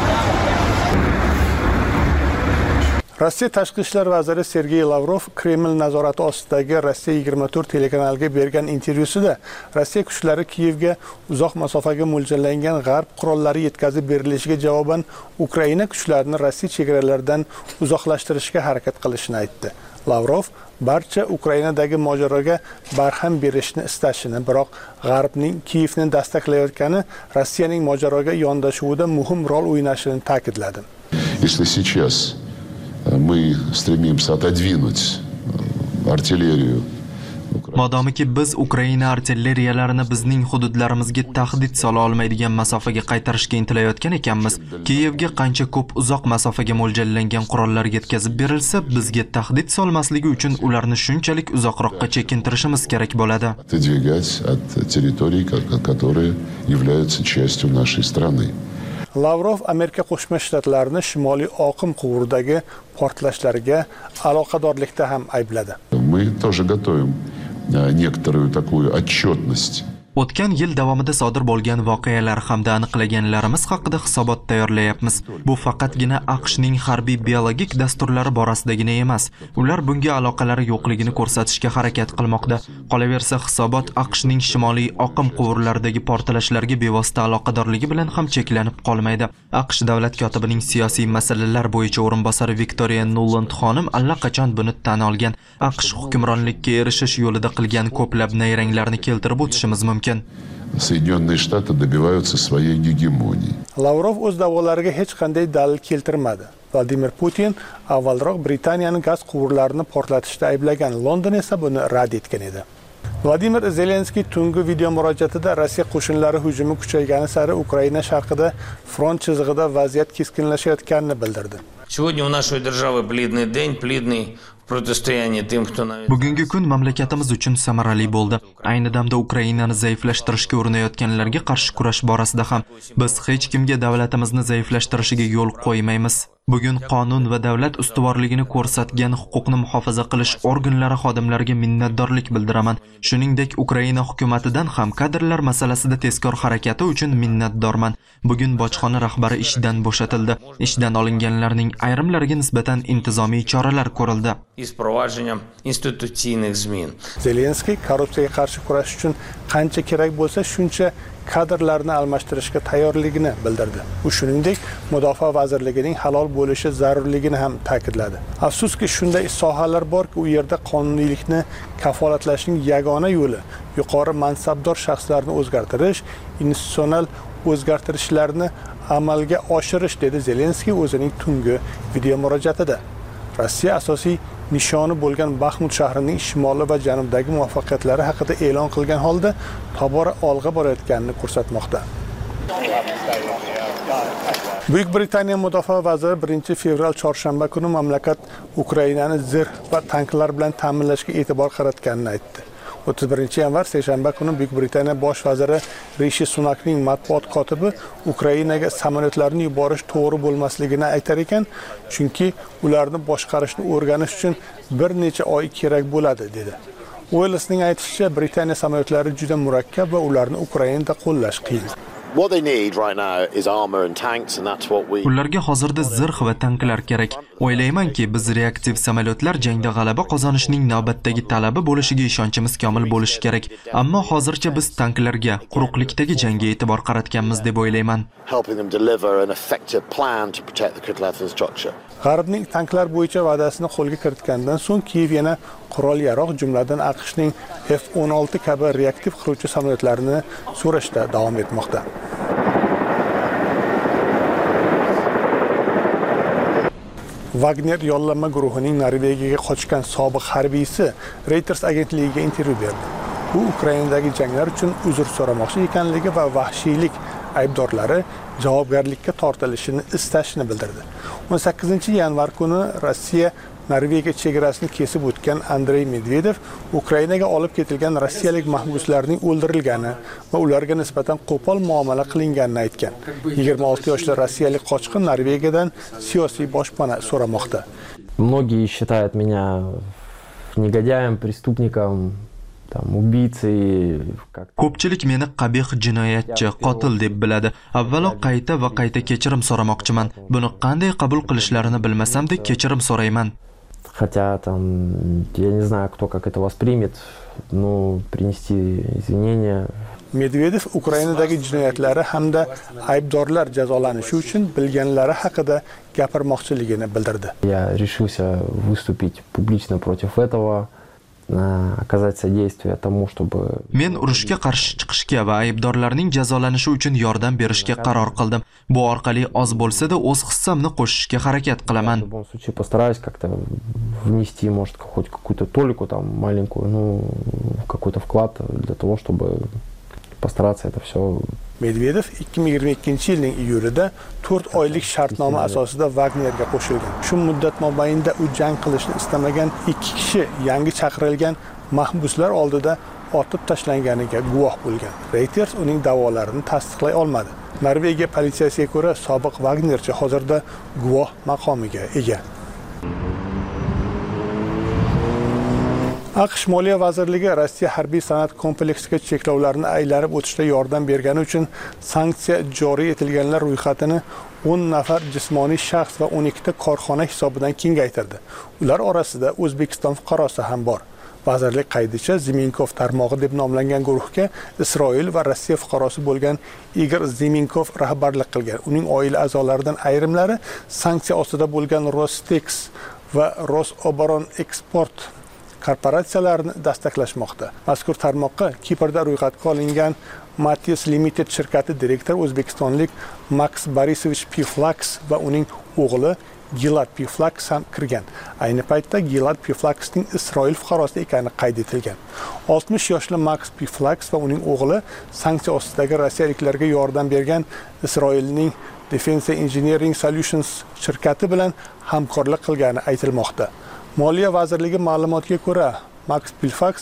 Rossiya tashqi ishlar vaziri Sergey Lavrov Kreml nazorati ostidagi Rossiya 24 telekanaliga bergan intervyusida Rossiya kuchlari Kiyevga uzoq masofaga mo'ljallangan g'arb qurollari yetkazib berilishiga javoban Ukraina kuchlarini Rossiya chegaralaridan uzoqlashtirishga harakat qilishini aytdi. Lavrov barcha Ukrainadagi mojaroga barham berishni istashini, biroq G'arbning Kiyevni dastaklayotgani Rossiyaning mojaroga yondashuvida muhim rol o'ynashini ta'kidladi. Мы стремимся отодвинуть артиллерию Modomiki biz Ukraina artilleriyalarini bizning hududlarimizga tahdid sola olmaydigan masofaga qaytarishga intilayotgan ekanmiz, Kiyevga qancha ko'p uzoq masofaga mo'ljallangan qurollar yetkazib berilsa, bizga tahdid solmasligi uchun ularni shunchalik uzoqroqqa chekintirishimiz kerak bo'ladi. Отодвигать от территорий, которые являются частью нашей страны. Lavrov Amerika Qo'shma Shtatlarini Shimoliy oqim quvuridagi portlashlarga aloqadorlikda ham aybladi. Мы тоже готовим некоторую такую отчетность. O'tgan yil davomida sodir bo'lgan voqealar hamda aniqlaganlarimiz haqida hisobot tayyorlayapmiz. Bu faqatgina AQShning harbiy biologik dasturlari borasidagina emas. Ular bunga aloqalari yo'qligini ko'rsatishga harakat qilmoqda. Qolaversa, hisobot AQShning shimoliy oqim quvurlaridagi portlashlarga bevosita aloqadorligi bilan ham cheklanib qolmaydi. AQSh davlat kotibining siyosiy masalalar bo'yicha o'rinbosari Victoria Nuland xonim allaqachon buni tan olgan. AQSh hukmronlikka erishish yo'lida qilgan ko'plab nayranglarni keltirib o'tishimiz mumkin. Соединенные Штаты добиваются своей гегемонии. Lavrov o'z da'volariga hech qanday dalil keltirmadi. Vladimir Putin avvalroq Britaniyaning gaz quvurlarini portlatishda ayblagan, London esa buni rad etgan edi. Vladimir Zelenskiy tungi video murojaatida Rossiya qo'shinlari hujumi kuchaygani sari Ukraina sharqida front chizig'ida vaziyat keskinlashayotganini bildirdi. Сегодня у нашей державы бледный день, бледный противостояние тем, кто Bugungi kun mamlakatimiz uchun samarali bo'ldi. Ayni damda Ukrainani zaiflashtirishga urinayotganlarga qarshi kurash borasida ham biz hech kimga davlatimizni zaiflashtirishiga yo'l qo'ymaymiz. Bugun qonun va davlat ustuvorligini ko'rsatgan huquqni muhofaza qilish organlari xodimlariga minnatdorlik bildiraman. Shuningdek, Ukraina hukumatidan ham kadrlar masalasida tezkor harakati uchun minnatdorman. Bugun bojxona rahbari ishdan bo'shatildi. Ishdan olinganlarning ayrimlariga nisbatan intizomiy choralar ko'rildi. Zelenskiy korrupsiyaga qarshi kurash uchun qancha kerak bo'lsa shuncha kadrlarni almashtirishga tayyorligini bildirdi. U shuningdek, Mudofaa vazirligining halol bo'lishi zarurligini ham ta'kidladi. Afsuski, shunday sohalar borki, u yerda qonuniylikni kafolatlashning yagona yo'li yuqori mansabdor shaxslarni o'zgartirish, institutsional o'zgartirishlarni amalga oshirish, dedi Zelenskiy o'zining tungi video murojaatida. Rossiya asosiy nishoni bo'lgan Baxmut shahrining shimoli va janubidagi muvaffaqiyatlari haqida e'lon qilgan holda tobora olg'a borayotganini ko'rsatmoqda. Buyuk Britaniya mudofaa vaziri 1-fevral chorshanba kuni mamlakat Ukrainani zirh va tanklar bilan ta'minlashga e'tibor qaratganini aytdi. 31-yanvar seshanba kuni Buyuk Britaniya bosh vaziri Rishi Sunakning matbuot kotibi Ukrainaga samolyotlarni yuborish to'g'ri bo'lmasligini aytar ekan, chunki ularni boshqarishni o'rganish uchun bir necha oy kerak bo'ladi, dedi. Uellsning aytishicha, Britaniya samolyotlari juda murakkab va ularni Ukrainada qo'llash qiyin. What they need right now is armor and tanks, and that's what we. Ularga hozirda zirh va tanklar kerak. O'ylaymanki, biz reaktiv samolyotlar jangda g'alaba qozonishning navbatdagi talabi bo'lishiga ishonchimiz komil bo'lishi kerak. Ammo hozircha biz tanklarga, quruqlikdagi jangga e'tibor qaratganmiz deb o'ylayman. Helping them deliver an effective plan to protect the critical infrastructure. G'arbning tanklar bo'yicha va'dasini qo'lga kiritgandan so'ng Kiyev yana qurol-yarog', jumladan AQShning F-16 kabi reaktiv qiruvchi samolyotlarini so'rashda davom etmoqda. Wagner yollanma guruhining Norvegiyaga qochgan sobiq harbiysi Reuters agentligiga intervyu berdi. U Ukrainadagi janglar uchun uzr so'ramoqchi ekanligi va vahshiylik aybdorlari javobgarlikka tortilishini istashini bildirdi. 18-yanvar kuni Rossiya Norvegiya chegarasini kesib o'tgan Andrey Medvedev Ukrainaga olib ketilgan rossiyalik mahbuslarning o'ldirilgani va ularga nisbatan qo'pol muomala qilinganini aytgan. 26 yoshli rossiyalik qochqin Norvegiyadan siyosiy boshpana so'ramoqda. Многие считают меня негодяем, преступником, Ko'pchilik meni qabih jinoyatchi, qotil deb biladi. Avvalo qayta va qayta kechirim so'ramoqchiman. Buni qanday qabul qilishlarini bilmasam-da kechirim so'rayman. Хотя я не знаю, кто как это воспримет, но принести извинения. Medvedev Ukrainadagi jinoyatlari hamda aybdorlar jazolanishi uchun bilganlari haqida gapirmoqchiligini bildirdi. Я решился выступить публично против этого. оказать содействие тому, чтобы... Men urushga qarshi chiqishga va aybdorlarning jazolanishi uchun yordam berishga qaror qildim. Bu orqali oz bo'lsa-da o'z hissamni qo'shishga harakat qilaman. В любом случае постараюсь как-то внести, может, хоть какую-то толику там маленькую, ну, какой-то вклад для того, чтобы постараться это все. Medvedev 2022 yilning iyulida 4 oylik shartnoma asosida Wagnerga qo'shilgan. Shu muddat mobaynida u jang qilishni istamagan 2 kishi yangi chaqirilgan mahbuslar oldida otib tashlanganiga guvoh bo'lgan. Reuters uning da'volarini tasdiqlay olmadi. Norvegiya politsiyasiga ko'ra, sobiq Wagnerchi hozirda guvoh maqomiga ega. AQSh Moliya vazirligi Rossiya harbiy san'at kompleksiga cheklovlarni aylanib o'tishda yordam bergani uchun sanksiya joriy etilganlar ro'yxatini 10 nafar jismoniy shaxs va 12 ta korxona hisobidan kengaytirdi. Ular orasida O'zbekiston fuqarosi ham bor. Vazirlik qaydicha Ziminkov tarmog'i deb nomlangan guruhga Isroil va Rossiya fuqarosi bo'lgan Igor Ziminkov rahbarlik qilgan. Uning oila a'zolaridan ayrimlari sanksiya ostida bo'lgan Rostex va Rosoboronexport korporatsiyalarini dastaklashmoqda. Mazkur tarmoqqa Kiprda ro'yxatga olingan Matias Limited shirkati direktor o'zbekistonlik Max Borisovich Piflaks va uning o'g'li Gilad Piflaks ham kirgan. Ayni paytda Gilad Piflaksning Isroil fuqarosi ekani qayd etilgan. 60 yoshli Max Piflaks va uning o'g'li sanksiya ostidagi rossiyaliklarga yordam bergan Isroilning Defense Engineering Solutions shirkati bilan hamkorlik qilgani aytilmoqda. Moliya vazirligi ma'lumotiga ko'ra, Max Piflaks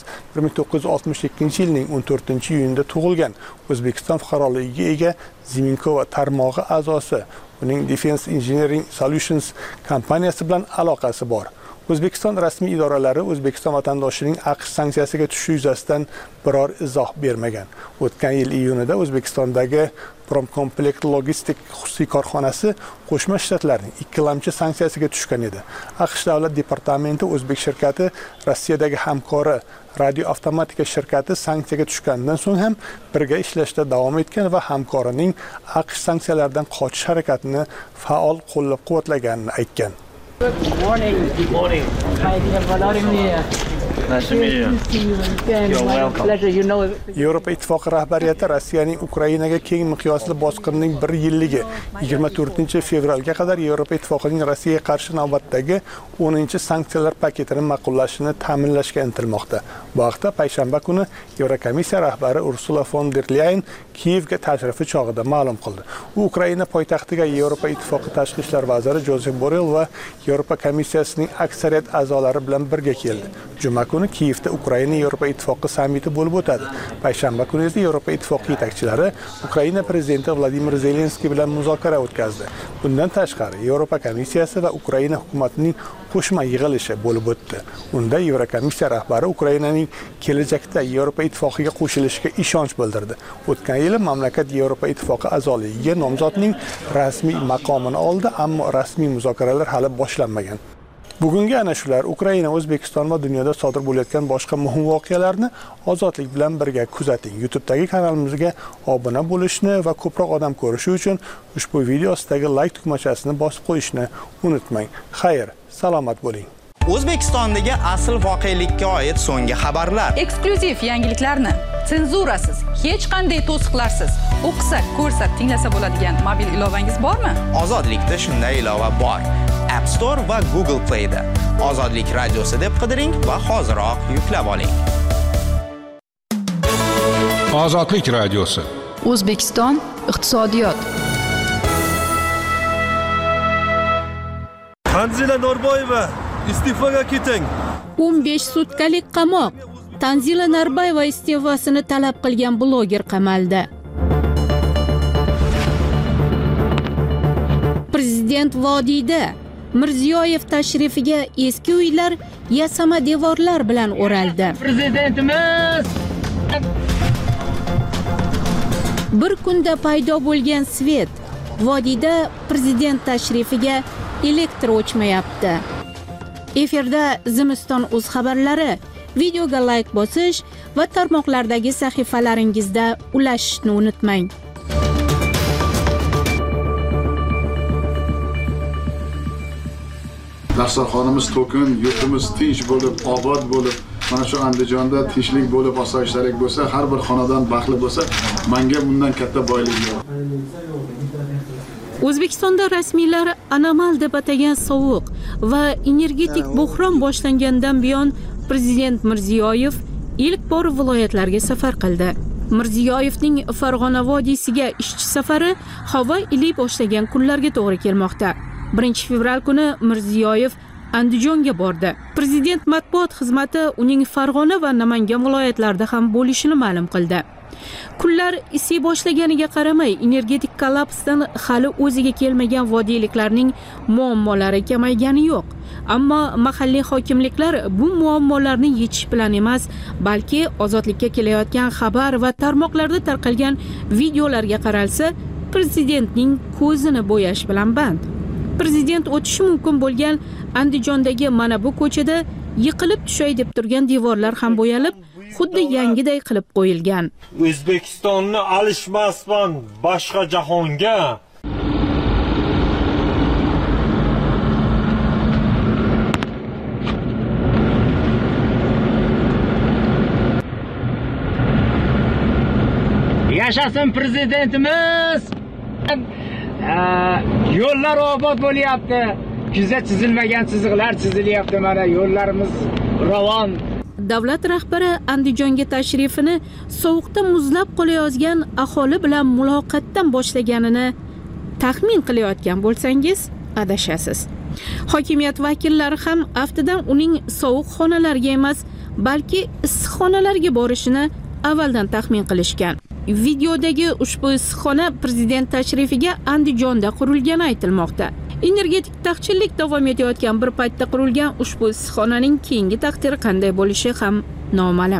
1962 yilning 14-iyunida tug'ilgan. O'zbekiston fuqaroligiga ega Ziminkova tarmog'i a'zosi. Uning Defense Engineering Solutions kompaniyasi bilan aloqasi bor. O'zbekiston rasmiy idoralari O'zbekiston vatandoshining AQSh sanksiyasiga tushishi yuzasidan biror izoh bermagan. O'tgan yil iyunida O'zbekistondagi Promkomplekt logistik xususiy korxonasi Qo'shma Shtatlarning ikkilamchi sanksiyasiga tushgan edi. AQSh davlat departamenti O'zbek shirkati Rossiyadagi hamkori Radioavtomatika shirkati sanksiyaga tushgandan so'ng ham birga ishlashda davom etgan va hamkorining AQSh sanksiyalardan qochish harakatini faol qo'llab-quvvatlaganini aytgan. Good morning. Good morning. Hi, dear Vladimir. Nice to meet you. You're welcome. Pleasure, you know. Yevropa Ittifoqi rahbariyati Rossiyaning Ukrainaga keng miqyosli bosqinining 1 yilligi 24-fevralga qadar Yevropa Ittifoqining Rossiyaga qarshi navbatdagi 10-sanksiyalar paketini ma'qullashini ta'minlashga intilmoqda. Bu haqda payshanba kuni Yevrokomissiya rahbari Ursula von der Leyen Kiyevga tashrifi chog'ida ma'lum qildi. U Ukraina poytaxtiga Yevropa Ittifoqi tashqi ishlar vaziri Josep Borrell va Yevropa komissiyasining aksariyat a'zolari bilan birga keldi. Juma kuni Kiyevda Ukraina Yevropa Ittifoqi sammiti bo'lib o'tadi. Payshanba kuni esa Yevropa Ittifoqi yetakchilari Ukraina prezidenti Vladimir Zelenskiy bilan muzokara o'tkazdi. Bundan tashqari Yevropa komissiyasi va Ukraina hukumatining qo'shma yig'ilishi bo'lib o'tdi. Unda Yevrokomissiya rahbari Ukrainaning kelajakda Yevropa Ittifoqiga qo'shilishiga ishonch bildirdi. O'tgan yili mamlakat Yevropa Ittifoqi a'zoligiga nomzodning rasmiy maqomini oldi, ammo rasmiy muzokaralar hali boshlanmagan. Bugungi ana shular Ukraina, O'zbekiston va dunyoda sodir bo'layotgan boshqa muhim voqealarni ozodlik bilan birga kuzating. YouTube'dagi kanalimizga obuna bo'lishni va ko'proq odam ko'rishi uchun ushbu video ostidagi like tugmachasini bosib qo'yishni unutmang. Xayr, salomat bo'ling. O'zbekistondagi asl voqelikka oid so'nggi xabarlar. Eksklyuziv yangiliklarni senzurasiz, hech qanday to'siqlarsiz o'qisa, ko'rsa, tinglasa bo'ladigan mobil ilovangiz bormi? Ozodlikda shunday ilova bor. App Store va Google Play'da Ozodlik radiosi deb qidiring va hoziroq yuklab oling. Ozodlik radiosi. O'zbekiston iqtisodiyot. Tanzila Norboyeva iste'foga keting. 15 sutkalik qamoq. Tanzila Norboyeva iste'fosini talab qilgan bloger qamaldi. Prezident vodiyda Mirziyoyev tashrifiga eski uylar yasama devorlar bilan o'raldi. Prezidentimiz Bir kunda paydo bo'lgan svet vodiyda prezident tashrifiga elektr o'chmayapti. Efirda Zimiston o'z xabarlari, videoga like bosish va tarmoqlardagi sahifalaringizda ulashishni unutmang. Dasturxonimiz to'kin, yurtimiz tinch bo'lib, obod bo'lib, mana shu Andijonda tinchlik bo'lib, osoyishtalik bo'lsa, har bir xonadon baxtli bo'lsa, menga bundan katta boylik yo'q. O'zbekistonda rasmiylar anomal deb atagan sovuq va energetik buhron boshlangandan buyon Prezident Mirziyoyev ilk bor viloyatlarga safar qildi. Mirziyoyevning Farg'ona vodiysiga ishchi safari havo iliy boshlagan kunlarga to'g'ri kelmoqda. 1-fevral kuni Mirziyoyev Andijonga bordi. Prezident matbuot xizmati uning Farg'ona va Namangan viloyatlarida ham bo'lishini ma'lum qildi. Kunlar isiy boshlaganiga qaramay, energetik kollapsdan hali o'ziga kelmagan vodiyliklarning muammolari kamaygani yo'q. Ammo mahalliy hokimliklar bu muammolarni yechish bilan emas, balki ozodlikka kelayotgan xabar va tarmoqlarda tarqalgan videolarga qaralsa, prezidentning ko'zini bo'yash bilan band. Prezident o'tishi mumkin bo'lgan Andijondagi mana bu ko'chada yiqilib tushay deb turgan devorlar ham bo'yalib, xuddi yangiday qilib qo'yilgan. O'zbekistonni alishmasman boshqa jahonga. Yashasin prezidentimiz! Yo'llar obod bo'lyapti. Kuzda chizilmagan chiziqlar chizilyapti. Mana yo'llarimiz ravon. Davlat rahbari Andijonga tashrifini sovuqda muzlab qolayozgan aholi bilan muloqotdan boshlaganini taxmin qilayotgan bo'lsangiz, adashasiz. Hokimiyat vakillari ham aftidan uning sovuq xonalarga emas, balki issiq xonalarga borishini avvaldan taxmin qilishgan. Videodagi ushbu issiqxona prezident tashrifiga Andijonda qurilgani aytilmoqda. Energetik taqchillik davom etayotgan bir paytda qurilgan ushbu issiqxonaning keyingi taqdiri qanday bo'lishi ham noma'lum.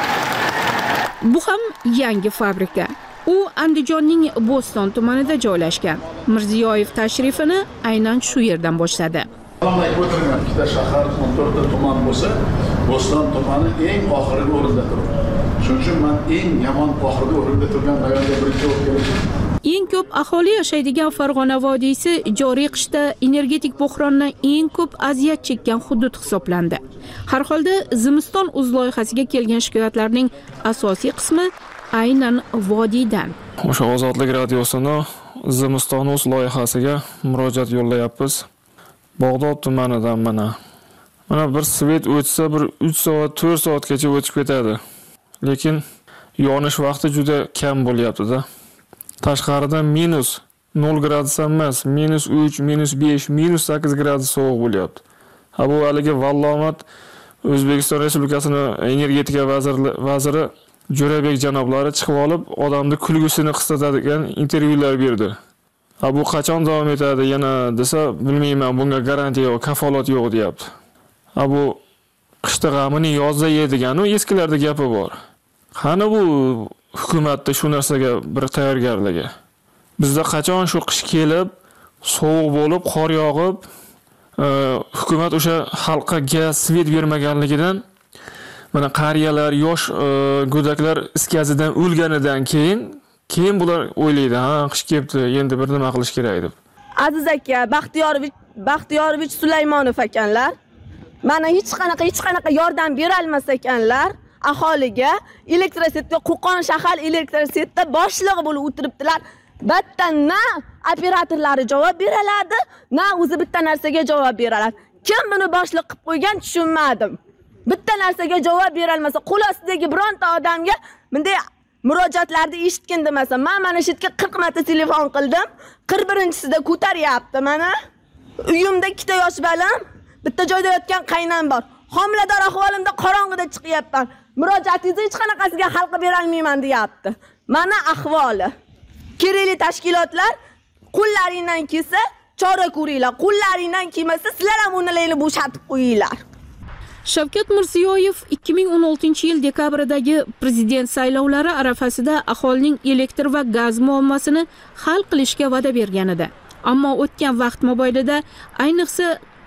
Bu ham yangi fabrika. U Andijonning Bo'ston tumanida joylashgan. Mirziyoyev tashrifini aynan shu yerdan boshladi. Ikkita shahar 14 ta tuman bo'lsa, Bo'ston tumani eng oxirgi o'rinda turibdi. Shuning uchun men eng yomon oxirgi o'rinda turgan rayonga birinchi bo'lib kelishim. Eng ko'p aholi yashaydigan Farg'ona vodiysi joriy qishda energetik buhrondan eng ko'p aziyat chekkan hudud hisoblandi. Har holda zimiston uz loyihasiga kelgan shikoyatlarning asosiy qismi aynan vodiydan. O'sha Ozodlik radiosini zimiston uz loyihasiga murojaat yo'llayapmiz. Bog'dod tumanidan mana bir svet o'tsa, bir 3 soat, 4 soatgacha o'tib ketadi. Lekin yonish vaqti juda kam bo'lyapti-da. Tashqarida minus 0 gradus emas, minus 3, minus 5, minus 8 gradus sovuq bo'lyapti. Bu haligi vallomat O'zbekiston Respublikasining energetika vaziri Jo'rabek janoblari chiqib olib, odamni kulgusini qisqartiradigan intervyular berdi. Bu qachon davom etadi yana desa, bilmayman, bunga garantiya yo'q, kafolat yo'q deyapti. Bu qishda g'amini yozda yeydigan, eskilarda gapi bor. Qani bu hukumatda shu narsaga bir tayyorgarligi. Bizda qachon shu qish kelib, sovuq bo'lib, qor yog'ib, hukumat o'sha xalqqa gaz, svet bermaganligidan, mana qariyalar, yosh go'daklar iskazidan o'lganidan keyin bular o'ylaydi, ha, qish kelibdi, endi bir nima qilish kerak deb. Aziz aka, Baxtiyorovich Sulaymonov ekanlar. Mana hech qanaqa yordam bera olmas ekanlar. Aholiga elektrositga Qo'qon shahar elektrositda boshlig'i bo'lib o'tiribdilar. Bitta na operatorlari javob beraladi, na o'zi bitta narsaga javob beraladi. Kim buni boshliq qilib qo'ygan tushunmadim. Bitta narsaga javob bera olmasa, qo'l ostidagi bironta odamga bunday murojaatlarni eshitgan demasa, men mana shu yerga 40 marta telefon qildim. 41-sida ko'taryapti mana. Uyimda 2 ta yosh bolam, bitta joyda yotgan qaynam bor. Homilador ahvolimda qorong'ida chiqyapman. Murojaatingizni hech qanaqasiga hal qilib bera olmayman deyapti. Mana ahvoli. Kerakli tashkilotlar qo'llaringdan kelsa chora ko'ringlar. Qo'llaringdan kelmasa sizlar ham ularni bo'shatib qo'yinglar. Shavkat Mirziyoyev 2016-yil dekabrdagi prezident saylovlari arafasida aholining elektr va gaz muammosini hal qilishga va'da bergan edi. Ammo o'tgan vaqt mobaynida ayniqsa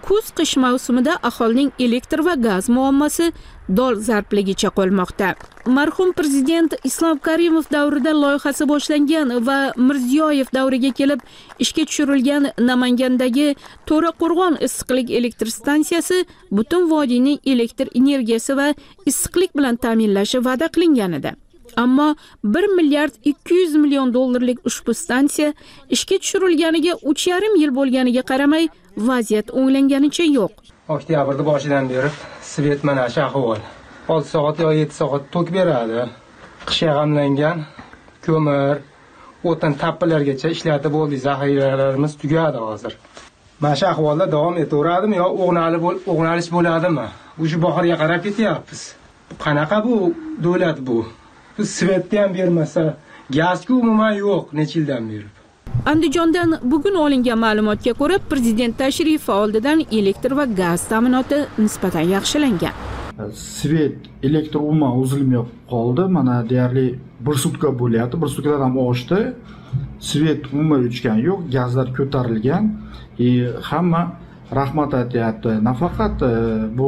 kuz-qish mavsumida aholining elektr va gaz muammosi dolzarbligicha qolmoqda. Marhum prezident Islom Karimov davrida loyihasi boshlangan va Mirziyoyev davriga kelib ishga tushirilgan Namangandagi To'raqo'rg'on issiqlik elektr stansiyasi butun vodiyning elektr energiyasi va issiqlik bilan ta'minlashi va'da qilingan edi. Ammo 1 milliard 200 million dollarlik ushbu stansiya ishga tushirilganiga 3,5 yil bo'lganiga qaramay vaziyat o'nglanganicha yo'q. Oktyabrda boshidan beri svet mana shu ahvol. 6 soat yo 7 soat tok beradi. Qish yog'amlangan ko'mir, o'tin tappalargacha ishlatib bo'ldik, zaxiralarimiz tugadi hozir. Mana shu ahvolda davom etaveradimi yo o'g'nalish bo'ladimi? O'sha bahorga qarab ketyapmiz. Qanaqa bu davlat bu? Biz svetni ham bermasa, gazku umuman yo'q necha yildan beri. Andijondan bugun olingan ma'lumotga ko'ra, prezident tashrifi oldidan elektr va gaz ta'minoti nisbatan yaxshilangan. Svet elektr umuman uzilmay qoldi. Mana deyarli 1 sutka bo'lyapti. 1 sutkadan ham oshdi. Svet umuman o'chgan yo'q, gazlar ko'tarilgan. Hamma rahmat aytyapti. Nafaqat bu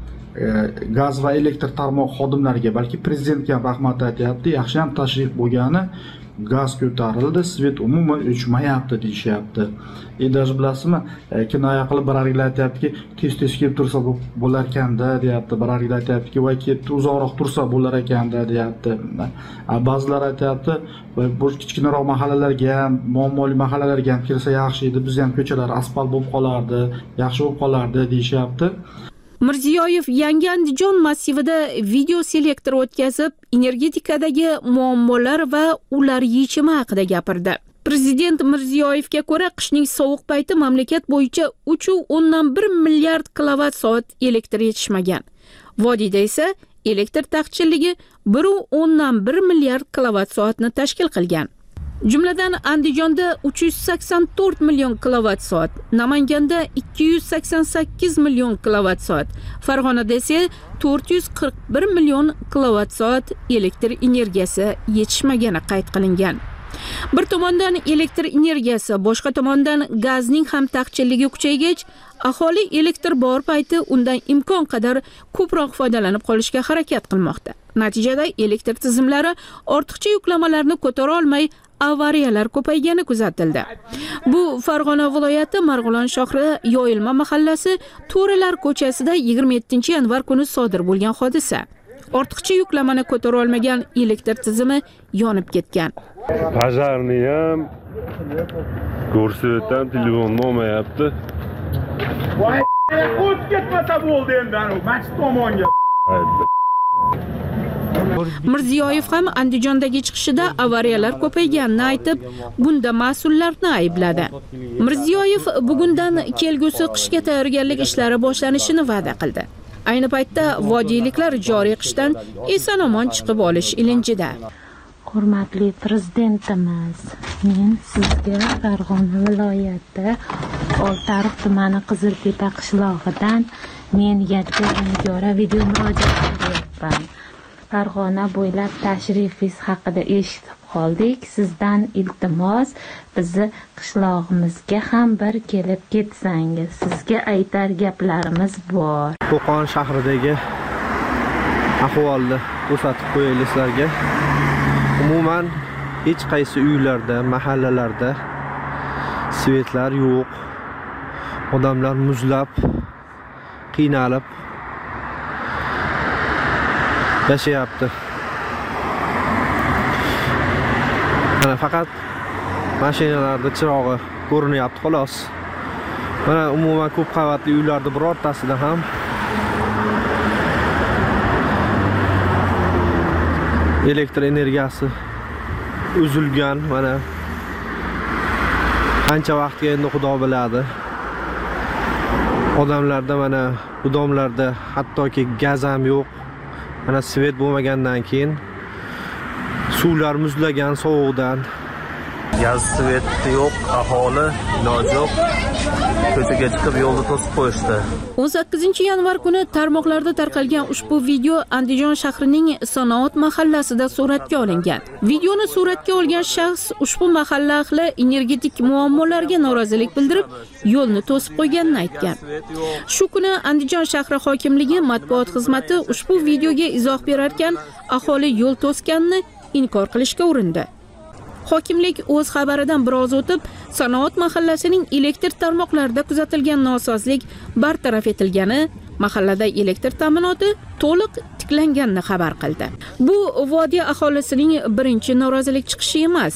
gaz va elektr tarmoq xodimlariga, balki prezidentga ham rahmat aytyapti. Yaxshi ham tashrif bo'lgani, gaz ko'tarildi, svet umuman o'chmayapti deyishyapti. Даже bilasizmi, kinoya qilib birarlar aytyaptiki, tez kelib tursa bo'lar ekanda, deyapti. Birarlar aytyaptiki, voy ketdi, uzoqroq tursa bo'lar ekanda, deyapti. Ba'zilar aytyapti, bu kichkinaroq mahallalarga ham, muammoli mahallalarga ham kirsa yaxshi edi, biz ham ko'chalar asfalt bo'lib qolardi, yaxshi bo'lib qolardi deyishyapti. Mirziyoyev yangi Andijon massivida video selektor o'tkazib, energetikadagi muammolar va ular yechimi haqida gapirdi. Prezident Mirziyoyevga ko'ra, qishning sovuq payti mamlakat bo'yicha 3,1 milliard kilovatt-soat elektr yetishmagan. Vodiyda esa elektr taqchilligi 1,1 milliard kilovatt-soatni tashkil qilgan. Jumladan Andijonda 384 million kilovatt-soat, Namanganda 288 million kilovatt-soat, Farg'onada esa 441 million kilovatt-soat elektr energiyasi yetishmagani qayd qilingan. Bir tomondan elektr energiyasi, boshqa tomondan gazning ham taqchilligi kuchaygach, aholi elektr bor payti undan imkon qadar ko'proq foydalanib qolishga harakat qilmoqda. Natijada elektr tizimlari ortiqcha yuklamalarni ko'tara olmay, avariyalar ko'paygani kuzatildi. Bu Farg'ona viloyati Marg'ilon shahri Yoyilma mahallasi To'ralar ko'chasida 27-yanvar kuni sodir bo'lgan hodisa. Ortiqcha yuklamani ko'tara olmagan elektr tizimi yonib ketgan. Pajarni ham ko'rsatdan telefonni olmayapti. Voy, o't ketmasa bo'ldi endi, masjid tomonga. Mirziyoyev ham Andijondagi chiqishida avariyalar ko'payganini aytib, bunda mas'ullarni aybladi. Mirziyoyev bugundan kelgusi qishga tayyorgarlik ishlari boshlanishini va'da qildi. Ayni paytda vodiyliklar joriy qishdan eson-omon chiqib olish ilinjida. Hurmatli prezidentimiz, men sizga Farg'ona viloyati Oltiariq tumani Qiziltepa qishlog'idan men Yadgor Nigora video murojaat qilyapman. Farg'ona bo'ylab tashrifingiz haqida eshitib qoldik. Sizdan iltimos, bizni qishlog'imizga ham bir kelib ketsangiz. Sizga aytar gaplarimiz bor. Qo'qon shahridagi ahvolni ko'rsatib qo'yaylik sizlarga. Umuman hech qaysi uylarda, mahallalarda svetlar yo'q. Odamlar muzlab, qiynalib yashayapti. Mana faqat mashinalarda chirog'i ko'rinyapti xolos. Mana umuman ko'p qavatli uylarda birortasida ham elektr energiyasi uzilgan. Mana qancha vaqtga endi Xudo biladi. Odamlarda mana bu domlarda hattoki gaz ham yo'q. Mana svet bo'lmagandan keyin suvlar muzlagan sovuqdan. Gaz, svet yo'q, aholi iloji yo'q. ko'chaga chiqib yo'lni to'sib qo'yishdi. 18 yanvar kuni tarmoqlarda tarqalgan ushbu video Andijon shahrining Sanoat mahallasida suratga olingan. Videoni suratga olgan shaxs ushbu mahalla ahli energetik muammolarga norozilik bildirib, yo'lni to'sib qo'yganini aytgan. Shu kuni Andijon shahri hokimligi matbuot xizmati ushbu videoga izoh berar ekan, aholi yo'l to'sganini inkor qilishga urindi. Hokimlik o'z xabaridan biroz o'tib, Sanoat mahallasining elektr tarmoqlarida kuzatilgan nosozlik bartaraf etilgani, mahallada elektr ta'minoti to'liq tiklanganini xabar qildi. Bu vodiy aholisining birinchi norozilik chiqishi emas.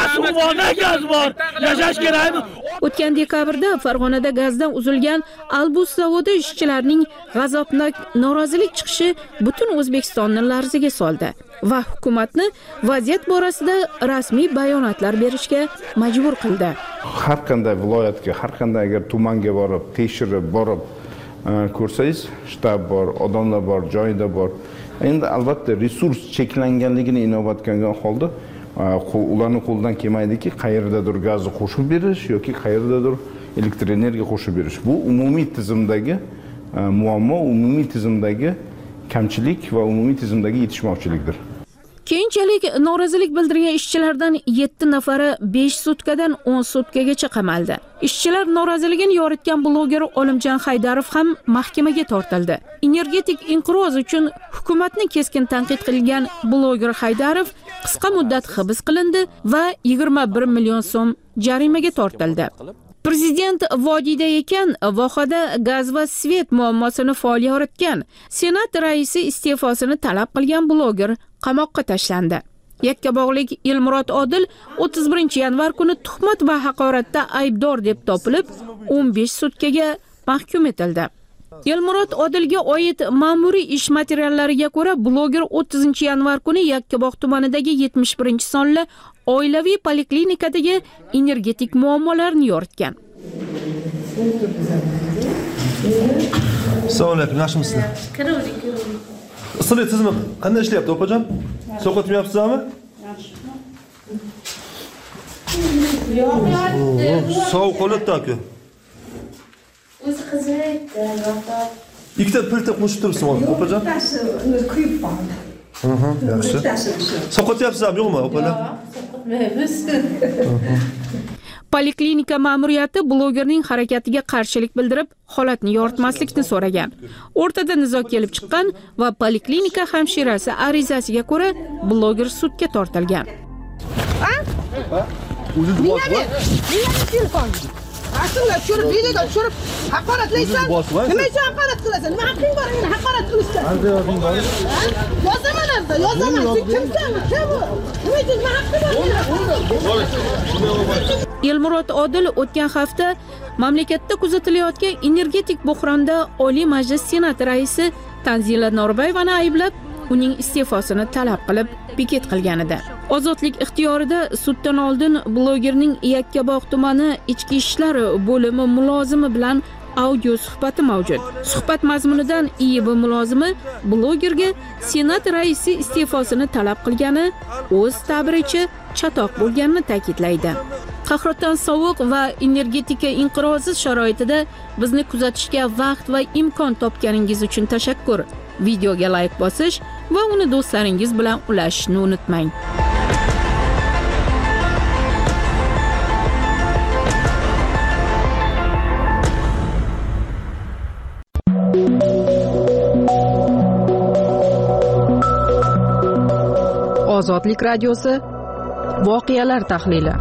Gaz bor, yashash kerakmi? O'tgan dekabrda Farg'onada gazdan uzilgan Albus zavodi ishchilarining g'azabnok norozilik chiqishi butun O'zbekistonni larzaga soldi va hukumatni vaziyat borasida rasmiy bayonotlar berishga majbur qildi. Har qanday viloyatga, har qanday agar tumanga borib, tekshirib borib ko'rsangiz, shtab bor, odamlar bor, joyida bor. Endi albatta resurs cheklanganligini inobatga olgan holda ularning qo'ldan kelmaydiki, qayerdadir gazni qo'shib berish yoki qayerdadir elektr energiya qo'shib berish. Bu umumiy tizimdagi muammo, umumiy tizimdagi kamchilik va umumiy tizimdagi yetishmovchilikdir. Keyinchalik norozilik bildirgan ishchilardan 7 nafari 5 sutkadan 10 sutkagacha qamaldi. Ishchilar noroziligini yoritgan bloger Olimjon Haydarov ham mahkamaga tortildi. Energetik inqiroz uchun hukumatni keskin tanqid qilgan bloger Haydarov qisqa muddat hibs qilindi va 21 million so'm jarimaga tortildi. Prezident vodiyda ekan, vohada gaz va svet muammosini faol yoritgan. Senat raisi iste'fosini talab qilgan bloger qamoqqa tashlandi. Yakkabog'lik Elmurod Odil 31 yanvar kuni tuhmat va haqoratda aybdor deb topilib, 15 sutkaga mahkum etildi. Elmurod Odilga oid ma'muriy ish materiallariga ko'ra, bloger 30 yanvar kuni Yakkabog' tumanidagi 71-sonli oilaviy poliklinikadagi energetik muammolarni yoritgan. Assalomu alaykum, yaxshimisizlar? Issiqlik tizimi qanday ishlayapti, opajon? Sovqotmayapsizmi? Sovuq qo'latda-ku. O'zi qiziqdi, ikkita pilta qo'shib turibsizmi, opajon? Kuyib qoldi. Yaxshi. Sovqotyapsizmi, yo'qmi, opalar? Sovqotmaymiz. Poliklinika ma'muriyati blogerning harakatiga qarshilik bildirib, holatni yoritmaslikni so'ragan. O'rtada nizo kelib chiqqan va poliklinika hamshirasi arizasiga ko'ra bloger sudga tortilgan. Aslında tushirib, videoga tushirib, haqoratlaysan. Nima uchun haqorat qilasan? Nima haqqing bor meni haqorat qilishga? Yozaman, yozaman. Sen kimsan? Kim bu? Nima uchun nima haqqing bor? Elmurod Odil o'tgan hafta mamlakatda kuzatilayotgan energetik buhronda Oliy Majlis Senati raisi Tanzila Norboyevani ayblab, uning iste'fosini talab qilib piket qilgan edi. Ozodlik ixtiyorida suddan oldin blogerning Yakkabog' tumani ichki ishlar bo'limi mulozimi bilan audio suhbati mavjud. Suhbat mazmunidan IIB mulozimi blogerga Senat raisi iste'fosini talab qilgani o'z ta'biricha chatoq bo'lganini ta'kidlaydi. Qahraton sovuq va energetika inqirozi sharoitida bizni kuzatishga vaqt va imkon topganingiz uchun tashakkur. Videoga like bosish va uni do'stlaringiz bilan ulashishni unutmang. Ozodlik radiosi voqealar tahlili.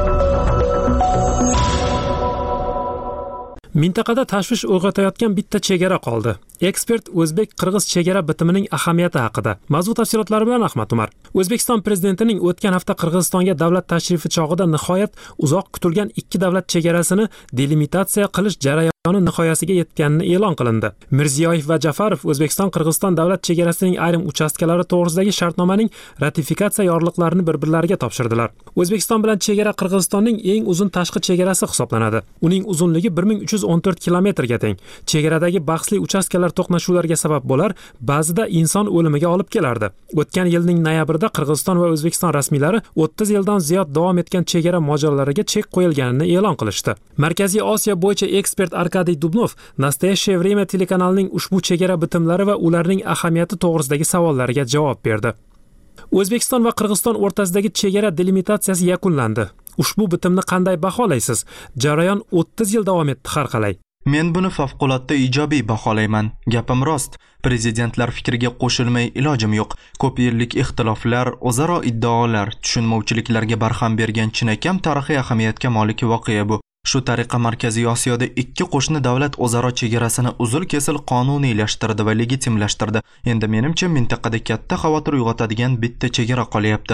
Mintaqada tashvish uyg'otayotgan bitta chegara qoldi. Ekspert o'zbek-qirg'iz chegara bitimining ahamiyati haqida. Mavzu tafsilotlari bilan Ahmad Umar. O'zbekiston prezidentining o'tgan hafta Qirg'izistonga davlat tashrifi chog'ida nihoyat uzoq kutilgan ikki davlat chegarasini delimitatsiya qilish jarayoni nihoyasiga yetganini e'lon qilindi. Mirziyoyev va Jafarov O'zbekiston-Qirg'iziston davlat chegarasining ayrim uchastkalari to'g'risidagi shartnomaning ratifikatsiya yorliqlarini bir-birlariga topshirdilar. O'zbekiston bilan chegara Qirg'izistonning eng uzun tashqi chegarasi hisoblanadi. Uning uzunligi 1314 kilometrga teng. Chegaradagi bahsli uchastkalar tomonlar to'qnashuvlarga sabab bo'lar, ba'zida inson o'limiga olib kelardi. O'tgan yilning noyabrida Qirg'iziston va O'zbekiston rasmiylari 30 yildan ziyod davom etgan chegara mojarolariga chek qo'yilganini e'lon qilishdi. Markaziy Osiyo bo'yicha ekspert Arkadiy Dubnov Nastoящее время telekanalining ushbu chegara bitimlari va ularning ahamiyati to'g'risidagi savollariga javob berdi. O'zbekiston va Qirg'iziston o'rtasidagi chegara delimitatsiyasi yakunlandi. Ushbu bitimni qanday baholaysiz? Jarayon 30 yil davom etdi har qalay. Men buni favqulodda ijobiy baholayman. Gapim rost. Prezidentlar fikriga qo'shilmay ilojim yo'q. Ko'p yillik ixtiloflar, o'zaro iddaolar, tushunmovchiliklarga barham bergan chinakam tarixiy ahamiyatga molik voqea bu. Shu tariqa Markaziy Osiyoda ikki qo'shni davlat o'zaro chegarasini uzil-kesil qonuniylashtirdi va legitimlashtirdi. Endi menimcha mintaqada katta xavotir uyg'otadigan bitta chegara qolyapti.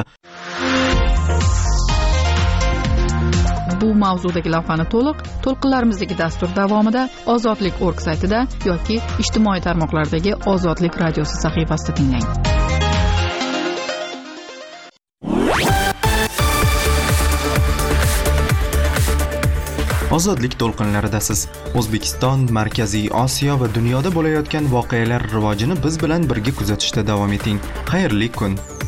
Bu mavzudagi lavhani to'lqinlarimizdagi dastur davomida ozodlik.org saytida yoki ijtimoiy tarmoqlardagi Ozodlik radiosi sahifasida tinglang. Ozodlik to'lqinlaridasiz. O'zbekiston, Markaziy Osiyo va dunyoda bo'layotgan voqealar rivojini biz bilan birga kuzatishda davom eting. Xayrli kun.